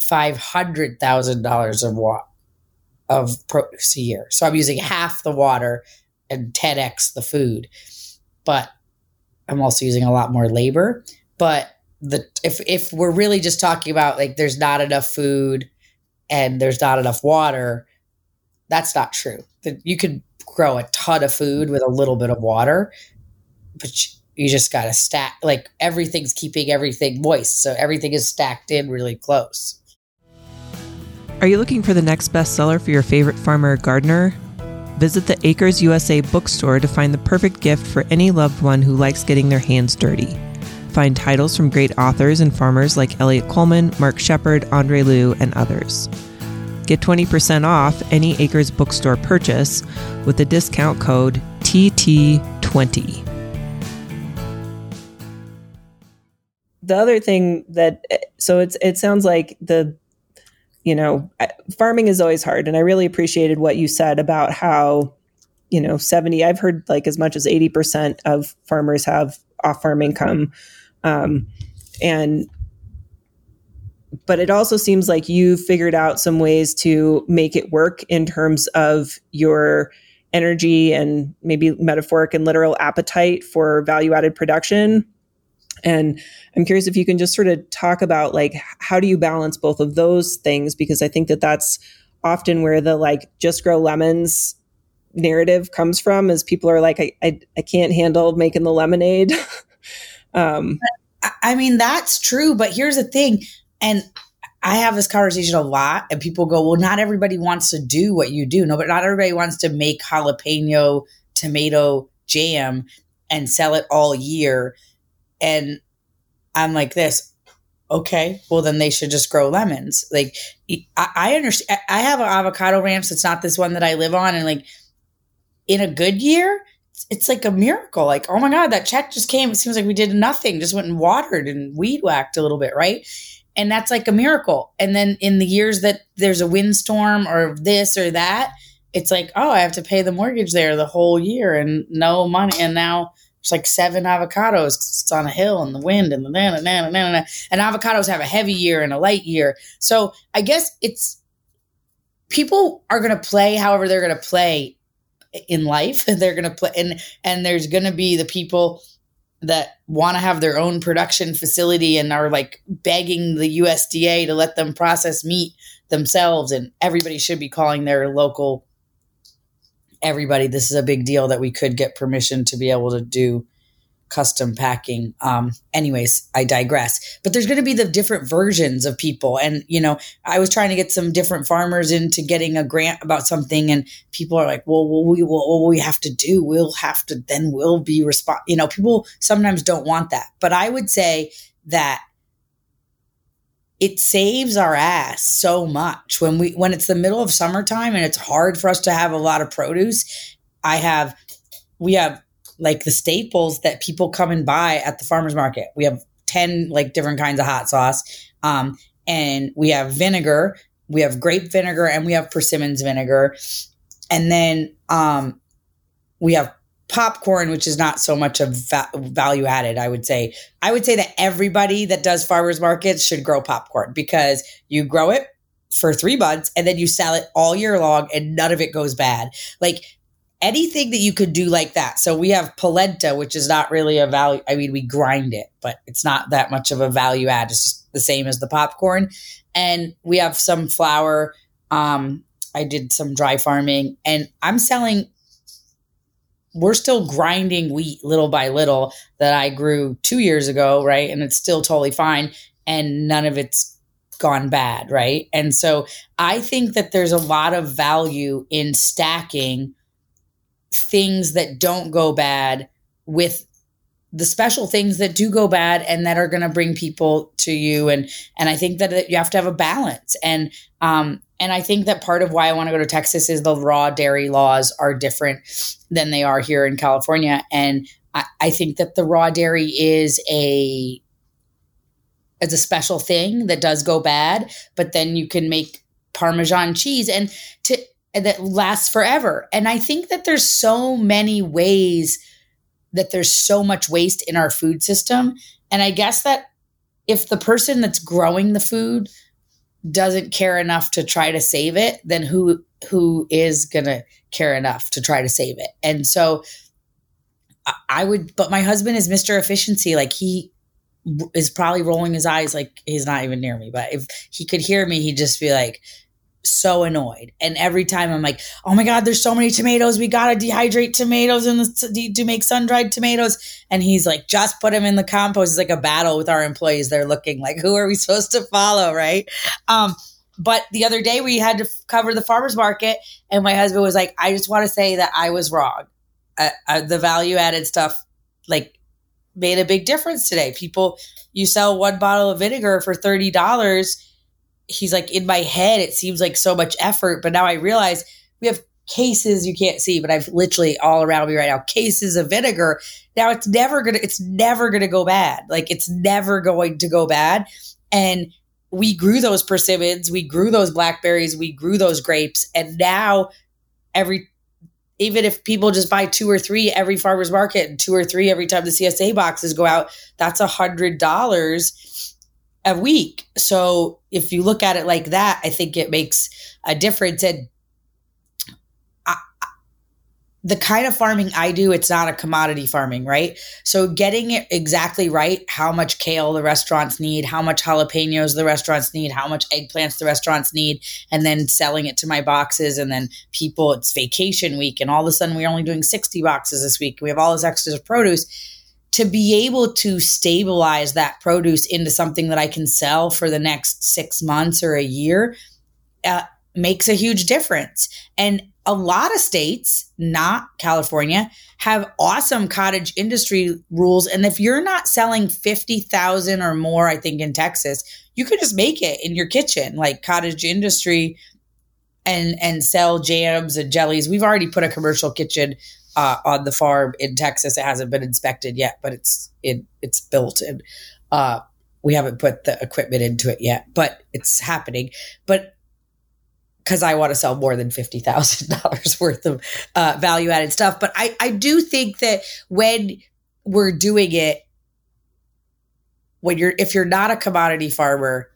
$500,000 of produce a year. So I'm using half the water and 10x the food, but I'm also using a lot more labor. But if we're really just talking about like there's not enough food and there's not enough water, that's not true. You could grow a ton of food with a little bit of water, but you just got to stack, like everything's keeping everything moist. So everything is stacked in really close. Are you looking for the next bestseller for your favorite farmer or gardener? Visit the Acres USA bookstore to find the perfect gift for any loved one who likes getting their hands dirty. Find titles from great authors and farmers like Elliott Coleman, Mark Shepard, Andre Liu, and others. Get 20% off any Acres bookstore purchase with the discount code TT20. The other thing it sounds like farming is always hard. And I really appreciated what you said about how, I've heard like as much as 80% of farmers have off-farm income. But it also seems like you figured out some ways to make it work in terms of your energy and maybe metaphoric and literal appetite for value-added production. And I'm curious if you can just sort of talk about like, how do you balance both of those things? Because I think that that's often where the like just grow lemons narrative comes from, is people are like, I can't handle making the lemonade. I mean, that's true, but here's the thing. And I have this conversation a lot, and people go, well, not everybody wants to do what you do. No, but not everybody wants to make jalapeno tomato jam and sell it all year. And I'm like this, okay, well then they should just grow lemons. Like I understand. I have an avocado ranch that's not this one that I live on. And like in a good year, it's like a miracle. Like, oh my God, that check just came. It seems like we did nothing, just went and watered and weed whacked a little bit. Right. And that's like a miracle. And then in the years that there's a windstorm or this or that, it's like, oh, I have to pay the mortgage there the whole year and no money. And now it's like 7 avocados. It's on a hill and the wind and the and avocados have a heavy year and a light year. So I guess it's people are going to play however they're going to play in life. They're going to play, and there's going to be the people that want to have their own production facility and are like begging the USDA to let them process meat themselves. And everybody should be calling their local. Everybody, this is a big deal that we could get permission to be able to do custom packing. Anyways, I digress. But there's going to be the different versions of people. And, I was trying to get some different farmers into getting a grant about something. And people are like, well, what we have to do, we'll be responsible. People sometimes don't want that. But I would say that it saves our ass so much when it's the middle of summertime and it's hard for us to have a lot of produce. We have like the staples that people come and buy at the farmer's market. We have 10 like different kinds of hot sauce. And we have vinegar, we have grape vinegar, and we have persimmons vinegar. And then we have popcorn, which is not so much of value added, I would say. I would say that everybody that does farmers markets should grow popcorn, because you grow it for 3 months and then you sell it all year long and none of it goes bad. Like, anything that you could do like that. So we have polenta, which is not really a value. I mean, we grind it, but it's not that much of a value add. It's just the same as the popcorn. And we have some flour. I did some dry farming, and we're still grinding wheat little by little that I grew 2 years ago, right? And it's still totally fine. And none of it's gone bad, right? And so I think that there's a lot of value in stacking things that don't go bad with the special things that do go bad and that are going to bring people to you. And I think that you have to have a balance. And I think that part of why I want to go to Texas is the raw dairy laws are different than they are here in California. And I think that the raw dairy is a special thing that does go bad, but then you can make Parmesan cheese and that lasts forever. And I think that there's so many ways that there's so much waste in our food system. And I guess that if the person that's growing the food doesn't care enough to try to save it, then who is going to care enough to try to save it? And so but my husband is Mr. Efficiency. Like, he is probably rolling his eyes like he's not even near me. But if he could hear me, he'd just be like, so annoyed. And every time I'm like, oh my God, there's so many tomatoes. We got to dehydrate tomatoes to make sun-dried tomatoes. And he's like, just put them in the compost. It's like a battle with our employees. They're looking like, who are we supposed to follow? Right. But the other day we had to cover the farmer's market, and my husband was like, I just want to say that I was wrong. The value added stuff like made a big difference today. You sell 1 bottle of vinegar for $30. He's like, in my head, it seems like so much effort. But now I realize we have cases you can't see, but I've literally all around me right now, cases of vinegar. Now it's never going to go bad. Like, it's never going to go bad. And we grew those persimmons, we grew those blackberries, we grew those grapes. And now even if people just buy 2 or 3 every farmer's market and 2 or 3 every time the CSA boxes go out, that's $100 a week. So if you look at it like that, I think it makes a difference. And the kind of farming I do, it's not a commodity farming, right? So getting it exactly right, how much kale the restaurants need, how much jalapenos the restaurants need, how much eggplants the restaurants need, and then selling it to my boxes. And then it's vacation week, and all of a sudden we're only doing 60 boxes this week. We have all this extra produce. To be able to stabilize that produce into something that I can sell for the next 6 months or a year makes a huge difference. And a lot of states, not California, have awesome cottage industry rules. And if you're not selling 50,000 or more, I think in Texas, you could just make it in your kitchen, like cottage industry, and sell jams and jellies. We've already put a commercial kitchen on the farm in Texas. It hasn't been inspected yet, but it's built, and we haven't put the equipment into it yet, but it's happening. But because I want to sell more than $50,000 worth of value added stuff. But I do think that when we're doing it, if you're not a commodity farmer,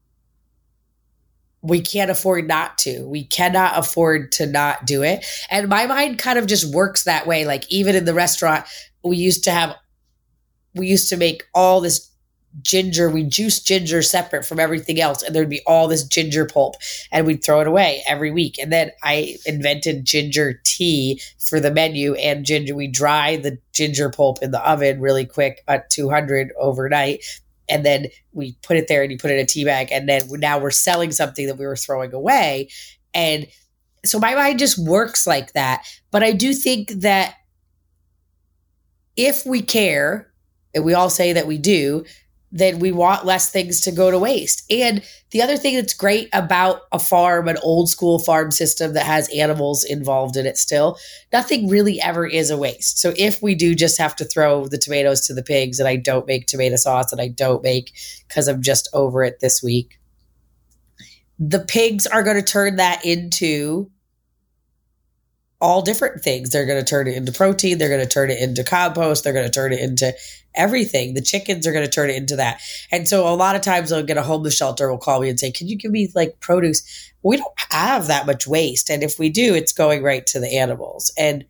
we can't afford not to. We cannot afford to not do it. And my mind kind of just works that way. Like, even in the restaurant, we used to make all this ginger. We juice ginger separate from everything else. And there'd be all this ginger pulp and we'd throw it away every week. And then I invented ginger tea for the menu, and we dry the ginger pulp in the oven really quick at 200 overnight. And then we put it there and you put it in a tea bag. And then now we're selling something that we were throwing away. And so my mind just works like that. But I do think that if we care, and we all say that we do, then we want less things to go to waste. And the other thing that's great about a farm, an old school farm system that has animals involved in it still, nothing really ever is a waste. So if we do just have to throw the tomatoes to the pigs, and I don't make tomato sauce, and I don't make because I'm just over it this week, the pigs are going to turn that into all different things. They're going to turn it into protein. They're going to turn it into compost. They're going to turn it into everything. The chickens are going to turn it into that. And so a lot of times I'll get a homeless shelter will call me and say, can you give me like produce? We don't have that much waste. And if we do, it's going right to the animals. And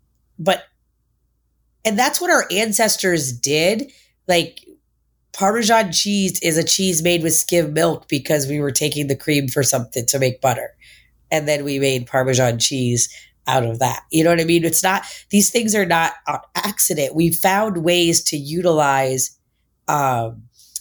that's what our ancestors did. Like Parmesan cheese is a cheese made with skim milk because we were taking the cream for something to make butter. And then we made Parmesan cheese out of that. You know what I mean? It's not, these things are not an accident. We found ways to utilize the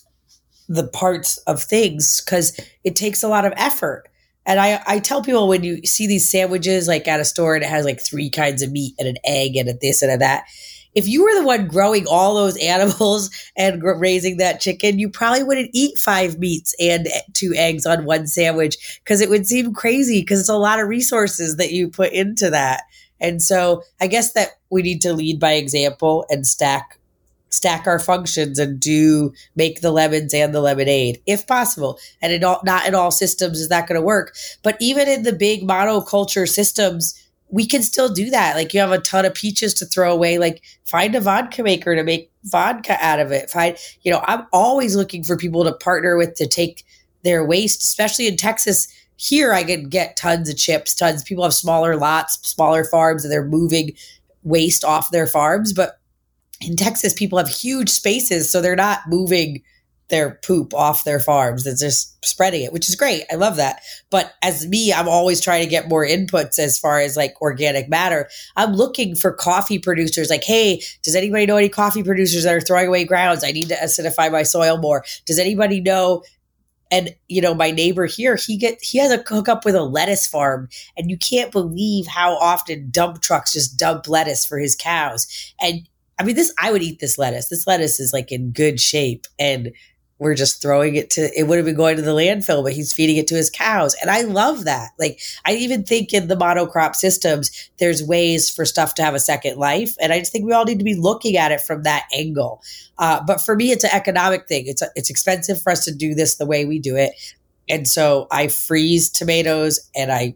parts of things because it takes a lot of effort. And I tell people, when you see these sandwiches like at a store and it has like 3 kinds of meat and an egg and a this and a that, if you were the one growing all those animals and raising that chicken, you probably wouldn't eat 5 meats and 2 eggs on one sandwich because it would seem crazy because it's a lot of resources that you put into that. And so I guess that we need to lead by example and stack our functions and make the lemons and the lemonade if possible. And not in all systems is that going to work. But even in the big monoculture systems, we can still do that. Like you have a ton of peaches to throw away, like find a vodka maker to make vodka out of it. I'm always looking for people to partner with to take their waste, especially in Texas. Here I can get tons of chips, tons. People have smaller lots, smaller farms, and they're moving waste off their farms. But in Texas, people have huge spaces, so they're not moving their poop off their farms. They're just spreading it, which is great. I love that. But as me, I'm always trying to get more inputs as far as like organic matter. I'm looking for coffee producers. Like, hey, does anybody know any coffee producers that are throwing away grounds? I need to acidify my soil more. Does anybody know? And, my neighbor here, he has a hookup with a lettuce farm, and you can't believe how often dump trucks just dump lettuce for his cows. And I mean, I would eat this lettuce. This lettuce is like in good shape, and we're just throwing it it would have been going to the landfill, but he's feeding it to his cows. And I love that. Like, I even think in the monocrop systems, there's ways for stuff to have a second life. And I just think we all need to be looking at it from that angle. But for me, it's an economic thing. It's expensive for us to do this the way we do it. And so I freeze tomatoes and I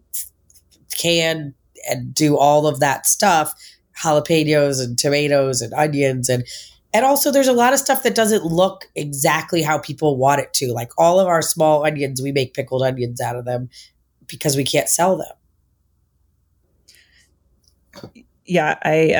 can and do all of that stuff, jalapenos and tomatoes and onions. And also there's a lot of stuff that doesn't look exactly how people want it to. Like all of our small onions, we make pickled onions out of them because we can't sell them. Yeah,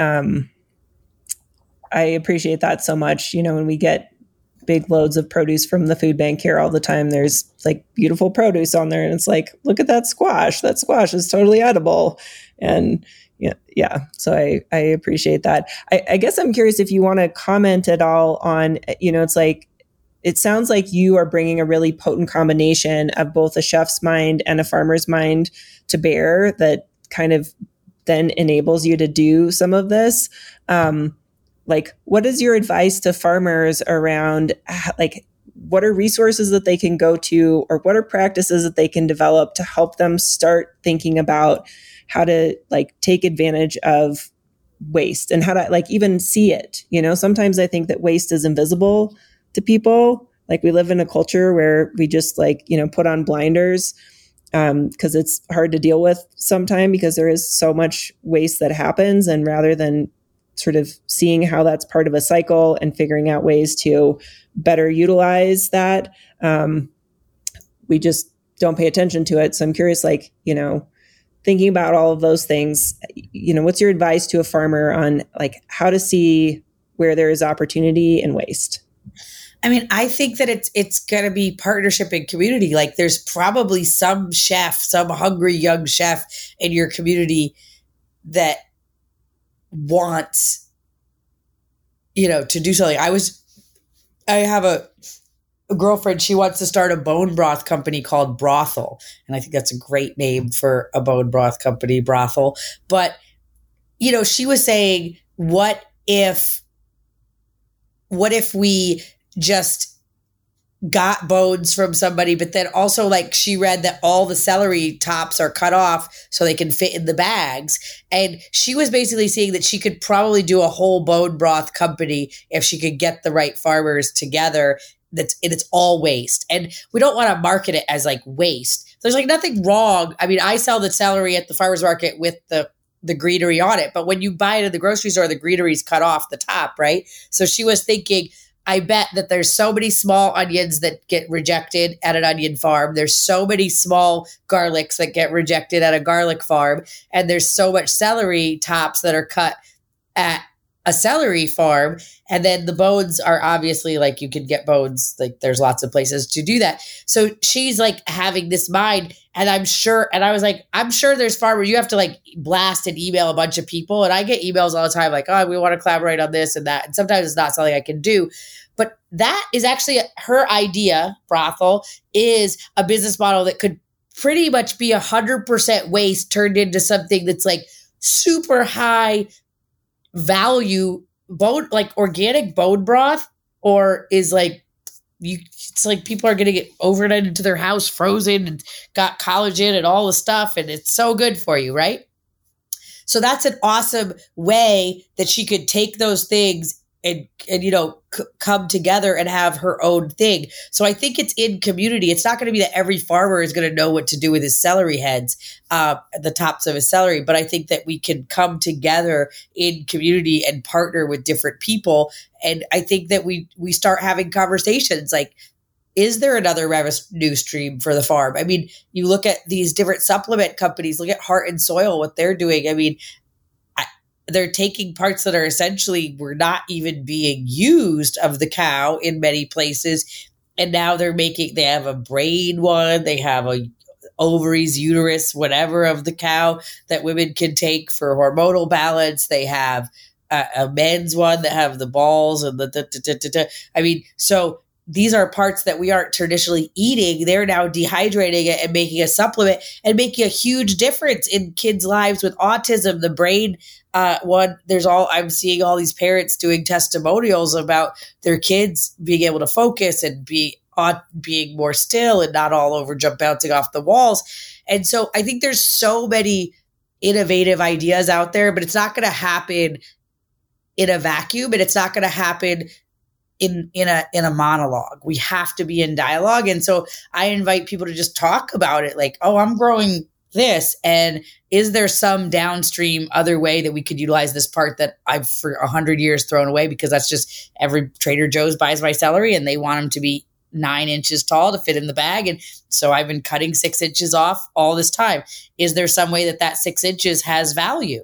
I appreciate that so much. When we get big loads of produce from the food bank here all the time, there's like beautiful produce on there. And it's like, look at that squash. That squash is totally edible. And yeah. So I appreciate that. I guess I'm curious if you want to comment at all on, it's like, it sounds like you are bringing a really potent combination of both a chef's mind and a farmer's mind to bear that kind of then enables you to do some of this. Like, what is your advice to farmers around, like, what are resources that they can go to, or what are practices that they can develop to help them start thinking about how to like take advantage of waste and how to like even see it? Sometimes I think that waste is invisible to people. Like, we live in a culture where we just like, put on blinders because it's hard to deal with sometimes because there is so much waste that happens. And rather than sort of seeing how that's part of a cycle and figuring out ways to better utilize that, we just don't pay attention to it. So I'm curious, like, thinking about all of those things, what's your advice to a farmer on like how to see where there is opportunity and waste? I mean, I think that it's going to be partnership and community. Like there's probably some chef, some hungry young chef in your community that wants, to do something. I have a girlfriend, she wants to start a bone broth company called Brothel. And I think that's a great name for a bone broth company, Brothel. But, she was saying, what if we just got bones from somebody, but then also like she read that all the celery tops are cut off so they can fit in the bags. And she was basically saying that she could probably do a whole bone broth company if she could get the right farmers together. It's all waste. And we don't want to market it as like waste. There's like nothing wrong. I mean, I sell the celery at the farmer's market with the greenery on it. But when you buy it at the grocery store, the greenery's cut off the top, right? So she was thinking, I bet that there's so many small onions that get rejected at an onion farm. There's so many small garlics that get rejected at a garlic farm. And there's so much celery tops that are cut at a celery farm. And then the bones are obviously like you can get bones. Like there's lots of places to do that. So she's like having this mind. And I was like, I'm sure there's farmers. You have to like blast and email a bunch of people. And I get emails all the time like, oh, we want to collaborate on this and that. And sometimes it's not something I can do. But that is actually her idea. Brothel is a business model that could pretty much be 100% waste turned into something that's like super high value bone, like organic bone broth, or is like it's like people are getting it overnight into their house, frozen and got collagen and all the stuff. And it's so good for you, right? So that's an awesome way that she could take those things and come together and have her own thing. So I think it's in community. It's not going to be that every farmer is going to know what to do with his celery heads, the tops of his celery. But I think that we can come together in community and partner with different people. And I think that we start having conversations like, is there another revenue stream for the farm? I mean, you look at these different supplement companies, look at Heart and Soil, what they're doing. I mean, they're taking parts that are essentially were not even being used of the cow in many places. And now they have a brain one, they have a ovaries, uterus, whatever of the cow that women can take for hormonal balance. They have a men's one that have the balls and I mean, so these are parts that we aren't traditionally eating. They're now dehydrating it and making a supplement and making a huge difference in kids' lives with autism, the brain one. I'm seeing all these parents doing testimonials about their kids being able to focus and being more still and not all over bouncing off the walls. And so I think there's so many innovative ideas out there, but it's not going to happen in a vacuum, and it's not going to happen in a monologue. We have to be in dialogue. And so I invite people to just talk about it. Like, oh, I'm growing this. And is there some downstream other way that we could utilize this part that I've for 100 years thrown away? Because that's just every Trader Joe's buys my celery and they want them to be 9 inches tall to fit in the bag. And so I've been cutting 6 inches off all this time. Is there some way that 6 inches has value?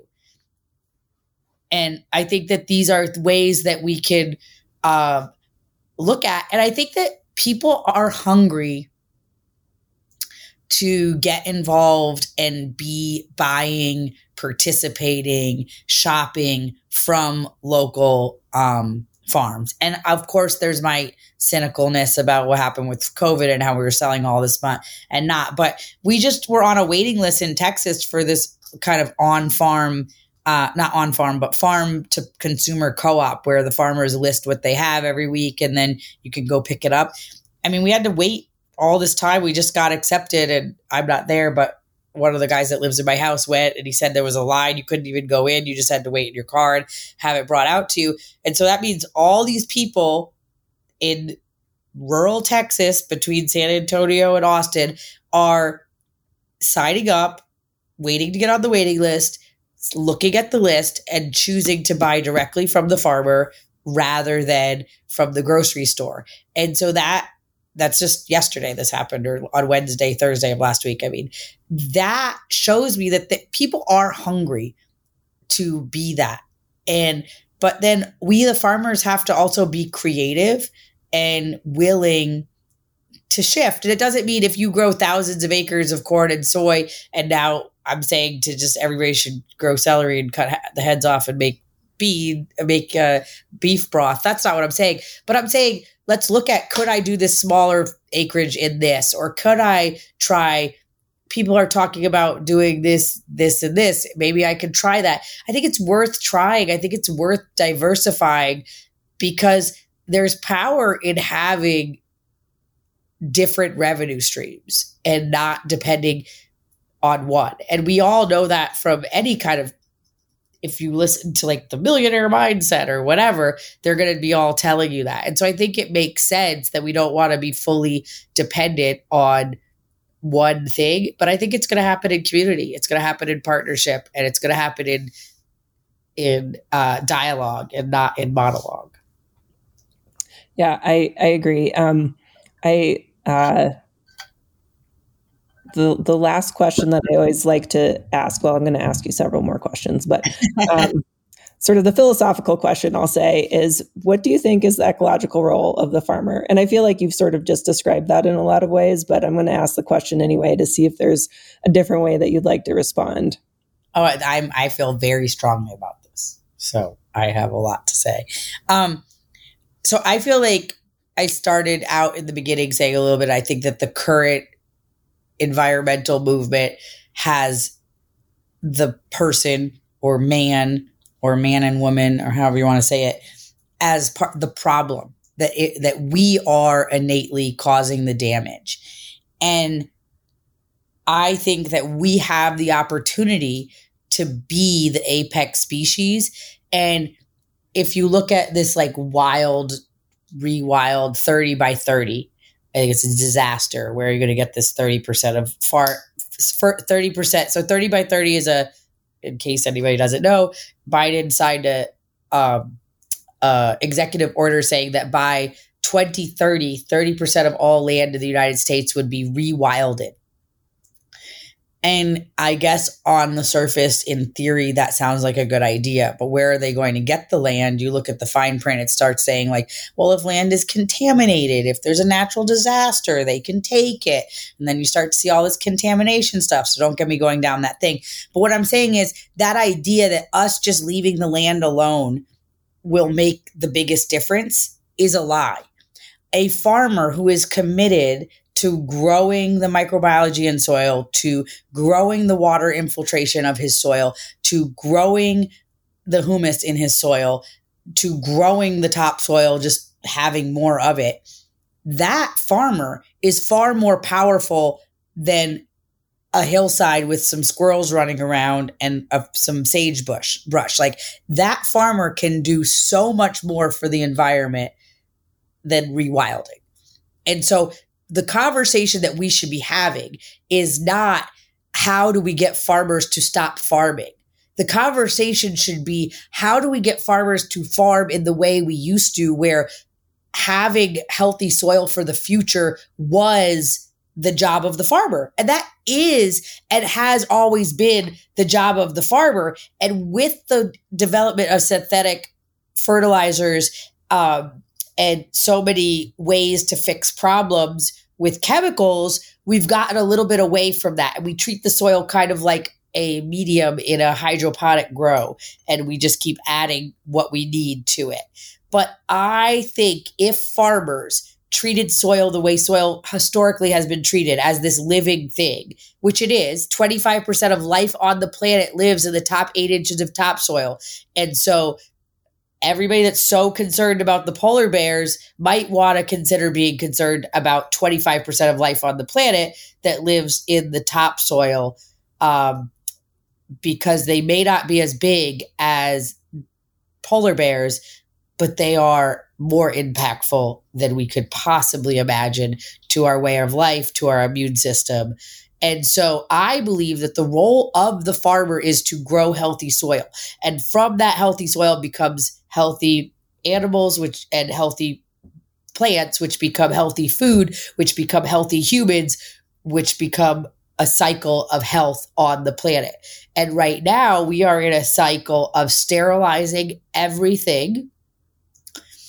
And I think that these are ways that we could look at. And I think that people are hungry to get involved and be buying, participating, shopping from local farms. And of course, there's my cynicalness about what happened with COVID and how we were selling all this and not. But we just were on a waiting list in Texas for this kind of on-farm not on farm, but farm to consumer co-op where the farmers list what they have every week and then you can go pick it up. I mean, we had to wait all this time. We just got accepted and I'm not there, but one of the guys that lives in my house went and he said there was a line. You couldn't even go in. You just had to wait in your car and have it brought out to you. And so that means all these people in rural Texas between San Antonio and Austin are signing up, waiting to get on the waiting list, looking at the list and choosing to buy directly from the farmer rather than from the grocery store. And so that's just yesterday this happened, or on Wednesday, Thursday of last week. I mean, that shows me that people are hungry to be that. But then we, the farmers, have to also be creative and willing to shift. And it doesn't mean if you grow thousands of acres of corn and soy, and now I'm saying to just everybody should grow celery and cut the heads off and make beef broth. That's not what I'm saying. But I'm saying, let's look at, could I do this smaller acreage in this? Or could I try, people are talking about doing this, and this. Maybe I could try that. I think it's worth trying. I think it's worth diversifying, because there's power in having different revenue streams and not depending on one. And we all know that from any kind of, if you listen to like the Millionaire Mindset or whatever, they're going to be all telling you that. And so I think it makes sense that we don't want to be fully dependent on one thing, but I think it's going to happen in community. It's going to happen in partnership, and it's going to happen in dialogue and not in monologue. Yeah, I agree. The last question that I always like to ask, well, I'm going to ask you several more questions, but sort of the philosophical question I'll say is, what do you think is the ecological role of the farmer? And I feel like you've sort of just described that in a lot of ways, but I'm going to ask the question anyway to see if there's a different way that you'd like to respond. Oh, I feel very strongly about this, so I have a lot to say. So I feel like I started out in the beginning saying a little bit, I think that the current environmental movement has the person or man and woman, or however you want to say it, as the problem, that we are innately causing the damage. And I think that we have the opportunity to be the apex species. And if you look at this like wild, rewild 30 by 30, I think it's a disaster where you're going to get this 30% of 30%. So 30 by 30 is in case anybody doesn't know, Biden signed a executive order saying that by 2030, 30% of all land in the United States would be rewilded. And I guess on the surface, in theory, that sounds like a good idea. But where are they going to get the land? You look at the fine print, it starts saying like, well, if land is contaminated, if there's a natural disaster, they can take it. And then you start to see all this contamination stuff. So don't get me going down that thing. But what I'm saying is that idea that us just leaving the land alone will make the biggest difference is a lie. A farmer who is committed to growing the microbiology in soil, to growing the water infiltration of his soil, to growing the humus in his soil, to growing the topsoil, just having more of it, that farmer is far more powerful than a hillside with some squirrels running around and some brush. Like, that farmer can do so much more for the environment than rewilding. And so the conversation that we should be having is not how do we get farmers to stop farming. The conversation should be, how do we get farmers to farm in the way we used to, where having healthy soil for the future was the job of the farmer. And that is and has always been the job of the farmer. And with the development of synthetic fertilizers and so many ways to fix problems with chemicals, we've gotten a little bit away from that. And we treat the soil kind of like a medium in a hydroponic grow, and we just keep adding what we need to it. But I think if farmers treated soil the way soil historically has been treated, as this living thing, which it is, 25% of life on the planet lives in the top 8 inches of topsoil. And so everybody that's so concerned about the polar bears might want to consider being concerned about 25% of life on the planet that lives in the topsoil, because they may not be as big as polar bears, but they are more impactful than we could possibly imagine to our way of life, to our immune system. And so I believe that the role of the farmer is to grow healthy soil. And from that healthy soil becomes healthy animals, and healthy plants, which become healthy food, which become healthy humans, which become a cycle of health on the planet. And right now we are in a cycle of sterilizing everything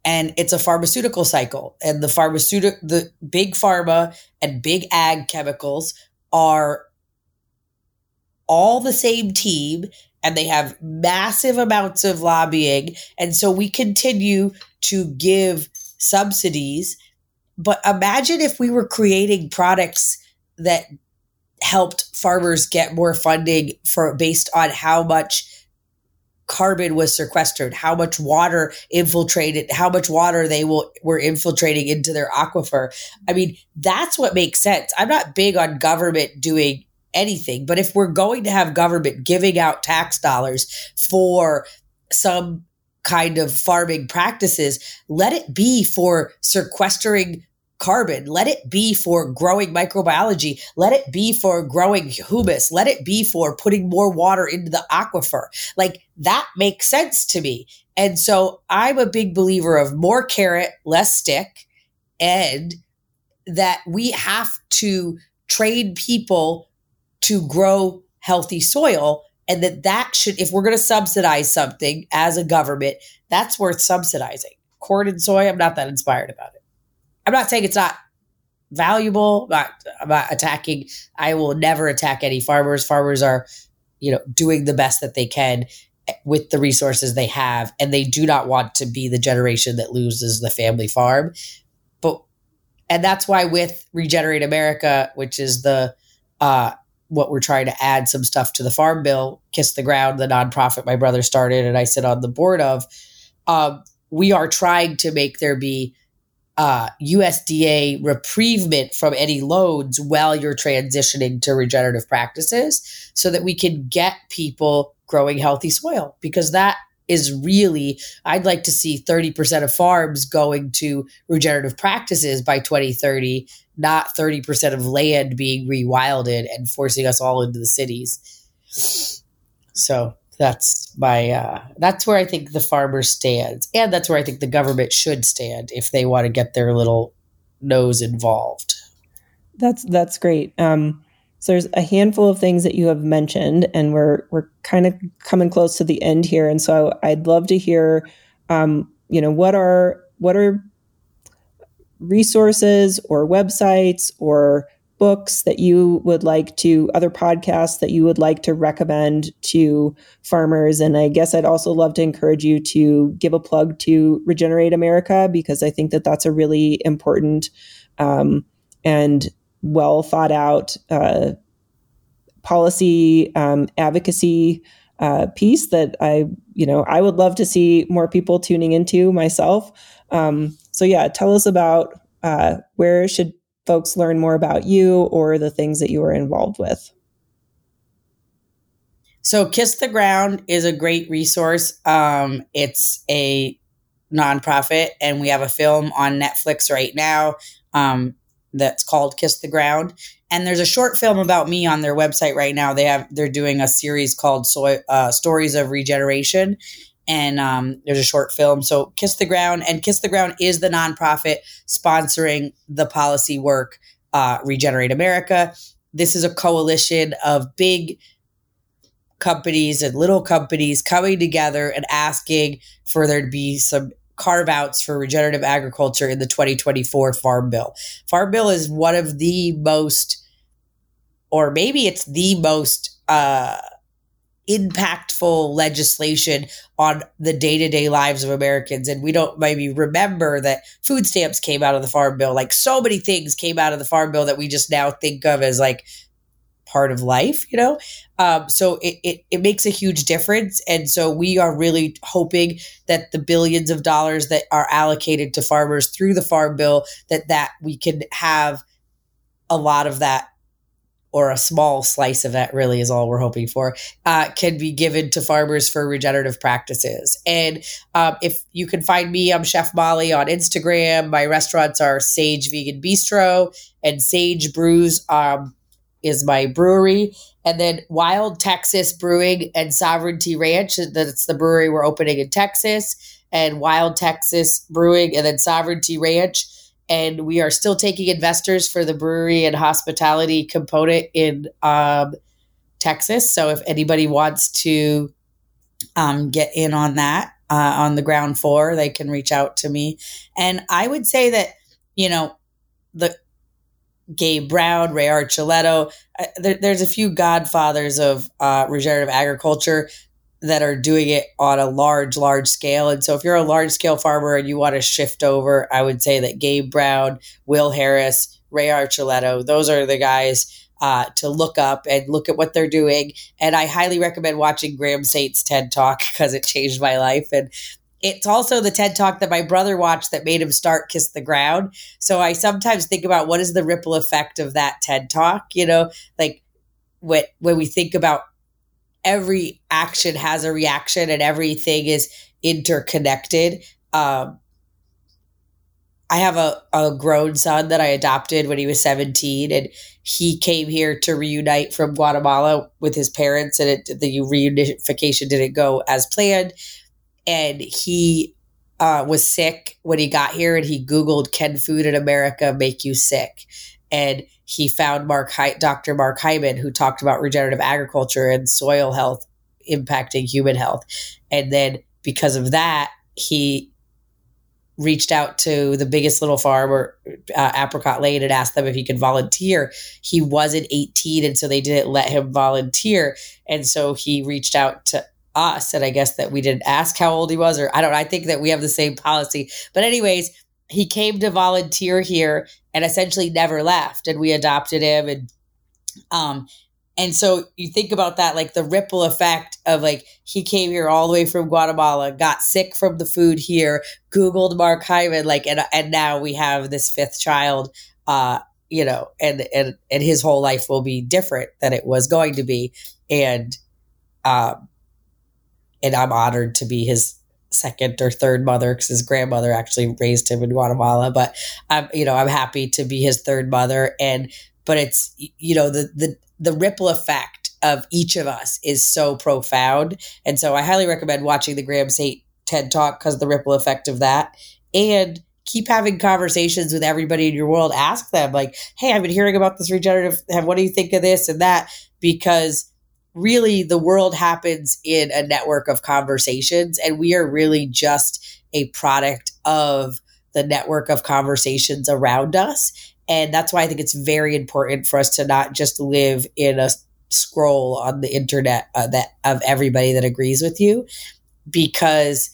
And it's a pharmaceutical cycle. And the big pharma and big ag chemicals are all the same team, and they have massive amounts of lobbying. And so we continue to give subsidies. But imagine if we were creating products that helped farmers get more funding based on how much carbon was sequestered, how much water infiltrated, how much water they were infiltrating into their aquifer. I mean, that's what makes sense. I'm not big on government doing anything, but if we're going to have government giving out tax dollars for some kind of farming practices, let it be for sequestering carbon. Let it be for growing microbiology. Let it be for growing humus. Let it be for putting more water into the aquifer. Like, that makes sense to me. And so I'm a big believer of more carrot, less stick, and that we have to train people to grow healthy soil. And that should, if we're going to subsidize something as a government, that's worth subsidizing. Corn and soy, I'm not that inspired about it. I'm not saying it's not valuable. I'm not attacking. I will never attack any farmers. Farmers are, doing the best that they can with the resources they have, and they do not want to be the generation that loses the family farm. And that's why with Regenerate America, which is what we're trying to add some stuff to the Farm Bill, Kiss the Ground, the nonprofit my brother started and I sit on the board of, we are trying to make there be USDA reprievement from any loans while you're transitioning to regenerative practices, so that we can get people growing healthy soil, because that is really, I'd like to see 30% of farms going to regenerative practices by 2030, not 30% of land being rewilded and forcing us all into the cities. So that's that's where I think the farmer stands. And that's where I think the government should stand if they want to get their little nose involved. That's great. So there's a handful of things that you have mentioned, and we're kind of coming close to the end here. And so I'd love to hear, what are resources or websites or books that you would like to, other podcasts that you would like to recommend to farmers. And I guess I'd also love to encourage you to give a plug to Regenerate America, because I think that that's a really important and well thought out policy advocacy piece that I would love to see more people tuning into myself. So yeah, tell us about where should folks learn more about you or the things that you are involved with. So Kiss the Ground is a great resource. It's a nonprofit, and we have a film on Netflix right now that's called Kiss the Ground. And there's a short film about me on their website right now. They're doing a series called Stories of Regeneration. And there's a short film. So Kiss the Ground, and Kiss the Ground is the nonprofit sponsoring the policy work, Regenerate America. This is a coalition of big companies and little companies coming together and asking for there to be some carve-outs for regenerative agriculture in the 2024 Farm Bill. Farm Bill is one of the most, or maybe it's the most impactful legislation on the day-to-day lives of Americans. And we don't maybe remember that food stamps came out of the Farm Bill. Like, so many things came out of the Farm Bill that we just now think of as like part of life, So it makes a huge difference. And so we are really hoping that the billions of dollars that are allocated to farmers through the Farm Bill, that we can have a lot of that, or a small slice of that really is all we're hoping for, can be given to farmers for regenerative practices. And if you can find me, I'm Chef Molly on Instagram. My restaurants are Sage Vegan Bistro, and Sage Brews is my brewery. And then Wild Texas Brewing and Sovereignty Ranch, that's the brewery we're opening in Texas, and Wild Texas Brewing, and then Sovereignty Ranch. And we are still taking investors for the brewery and hospitality component in Texas. So if anybody wants to get in on that, on the ground floor. They can reach out to me. And I would say that, the Gabe Brown, Ray Archuleta, there's a few godfathers of regenerative agriculture that are doing it on a large scale. And so if you're a large scale farmer and you want to shift over, I would say that Gabe Brown, Will Harris, Ray Archuleta, those are the guys to look up and look at what they're doing. And I highly recommend watching Graham Saint's TED Talk because it changed my life. And it's also the TED Talk that my brother watched that made him start Kiss the Ground. So I sometimes think about what is the ripple effect of that TED Talk, like when we think about every action has a reaction and everything is interconnected. I have a grown son that I adopted when he was 17, and he came here to reunite from Guatemala with his parents, and the reunification didn't go as planned. And he was sick when he got here, and he Googled, "Can food in America make you sick?" And he found Dr. Mark Hyman, who talked about regenerative agriculture and soil health impacting human health. And then because of that, he reached out to the Biggest Little Farm, Apricot Lane, and asked them if he could volunteer. He wasn't 18, and so they didn't let him volunteer. And so he reached out to us, and I guess that we didn't ask how old he was, or I think that we have the same policy. But anyways, he came to volunteer here and essentially never left, and we adopted him. And so you think about that, like the ripple effect of like, he came here all the way from Guatemala, got sick from the food here, Googled Mark Hyman, and now we have this fifth child, and his whole life will be different than it was going to be. And I'm honored to be his second or third mother, because his grandmother actually raised him in Guatemala, but I'm happy to be his third mother. But it's, the ripple effect of each of us is so profound. And so I highly recommend watching the Graham Saint TED Talk because of the ripple effect of that. And keep having conversations with everybody in your world. Ask them like, "Hey, I've been hearing about this regenerative. What do you think of this and that?" Because really the world happens in a network of conversations, and we are really just a product of the network of conversations around us. And that's why I think it's very important for us to not just live in a scroll on the internet of everybody that agrees with you, because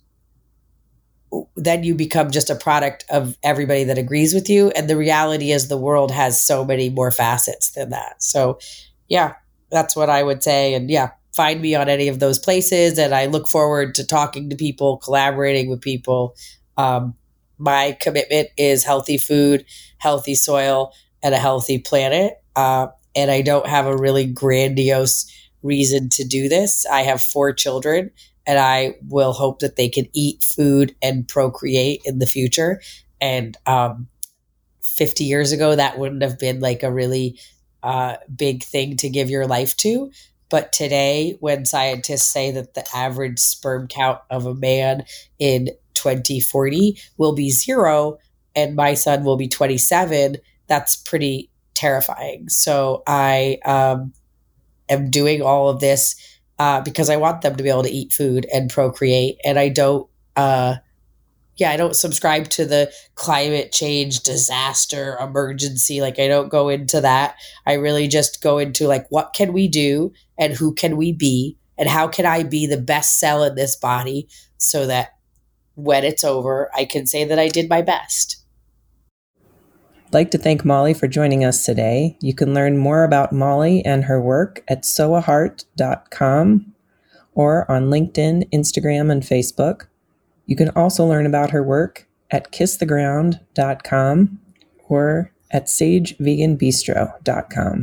then you become just a product of everybody that agrees with you. And the reality is the world has so many more facets than that. So yeah, that's what I would say. And yeah, find me on any of those places. And I look forward to talking to people, collaborating with people. My commitment is healthy food, healthy soil, and a healthy planet. And I don't have a really grandiose reason to do this. I have 4 children, and I will hope that they can eat food and procreate in the future. And 50 years ago, that wouldn't have been like a really big thing to give your life to. But today, when scientists say that the average sperm count of a man in 2040 will be 0 and my son will be 27, that's pretty terrifying. So I am doing all of this because I want them to be able to eat food and procreate. And I don't subscribe to the climate change disaster emergency. Like, I don't go into that. I really just go into like, what can we do and who can we be and how can I be the best cell in this body so that when it's over, I can say that I did my best. I'd like to thank Molly for joining us today. You can learn more about Molly and her work at soaheart.com or on LinkedIn, Instagram, and Facebook. You can also learn about her work at kisstheground.com or at sageveganbistro.com.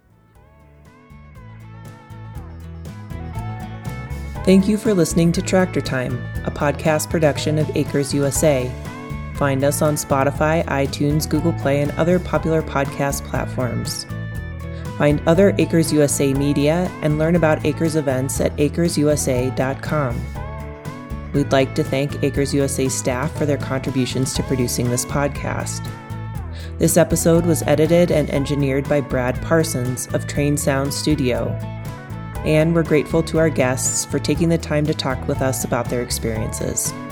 Thank you for listening to Tractor Time, a podcast production of Acres USA. Find us on Spotify, iTunes, Google Play, and other popular podcast platforms. Find other Acres USA media and learn about Acres events at acresusa.com. We'd like to thank Acres USA staff for their contributions to producing this podcast. This episode was edited and engineered by Brad Parsons of Train Sound Studio. And we're grateful to our guests for taking the time to talk with us about their experiences.